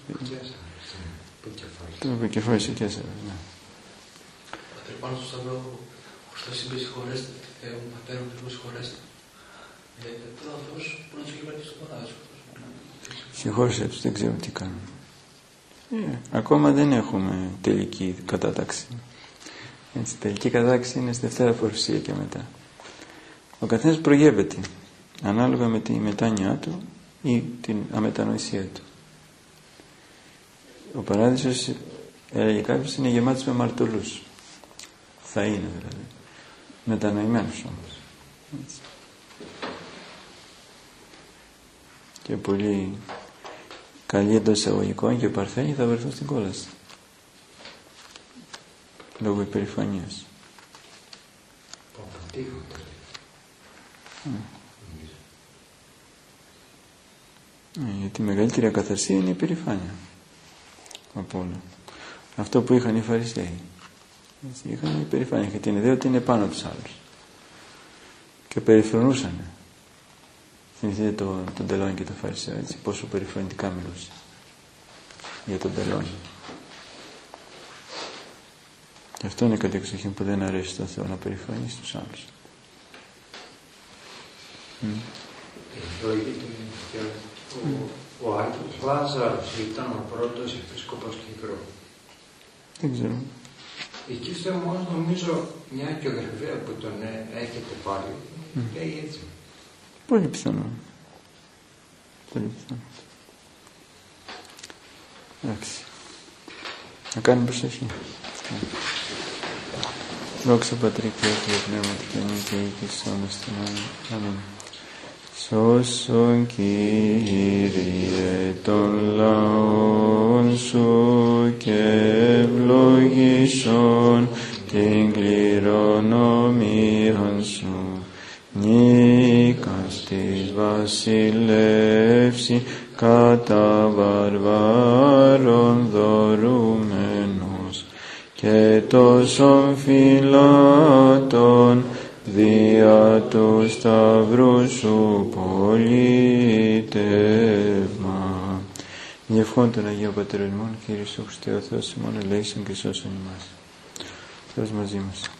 Το επικεφάλι σε Κέσσαρα, ναι. Πατέρ, πάνω στο σταυρό, ο Χριστός είπε, συγχωρέστε, Θεέ μου, Πατέρα μου, Θεέ, συγχωρέστε. Τώρα ο Θεός μπορεί να τους έχει στο παράδεισο. Συγχώρησε τους, δεν ξέρω τι κάνουν. Ε, ακόμα δεν έχουμε τελική κατάταξη. Έτσι, τελική κατάταξη είναι στη Δευτέρα Παρουσία και μετά. Ο καθένας προγεύεται ανάλογα με τη μετάνοιά του ή την αμετανοησία του. Ο παράδεισος, έλεγε κάποιος, είναι γεμάτος με μαρτωλούς. Θα είναι δηλαδή. Μετανοημένους όμως. Έτσι. Και πολύ καλοί εντός εισαγωγικών και παρθένοι θα βρεθούν στην κόλαση λόγω υπερηφανίας. Mm. Mm. Γιατί η μεγαλύτερη ακαθαρσία είναι η υπερηφάνεια από όλα. Αυτό που είχαν οι Φαρισαίοι. Έτσι, είχαν υπερηφάνεια και την ιδέα ότι είναι πάνω από τους άλλους και περιφρονούσαν. Θυμηθείτε το, τον Τελώνη και τον Φαρισαίο, έτσι, πόσο περιφρονητικά μιλούσε για τον Τελώνη. Και αυτό είναι κάτι εξοχήν που δεν αρέσει στον Θεό, να περιφρονεί στους άλλους. Mm. Ο, ο Άγιος Λάζαρος ήταν ο πρώτος επίσκοπος Κύπρου. Δεν ξέρω. Εκεί στο όμως νομίζω μια αγιογραφία που τον έχετε πάρει, mm. λέει έτσι. Πολύ πιθανό. Πολύ πιθανό. Εντάξει. Να κάνουμε προσοχή. Δόξα Πατρί και Υιό και Πνεύμα και Νη και οίκης όνος στην Αμήν. Σώσον Κύριε των λαών Σου και ευλογήσον την κληρονομίαν Σου. νίκας της βασιλεύση κατά βαρβάρων δωρούμενος και τόσων φυλάτων δια του σταυρού σου πολίτευμα. Η ευχών των Αγίων Πατέρων ημών, Κύριε Ιησού Χριστέ ο Θεός ημών, ελέησον και σώσον ημάς. Θεός μαζί μας.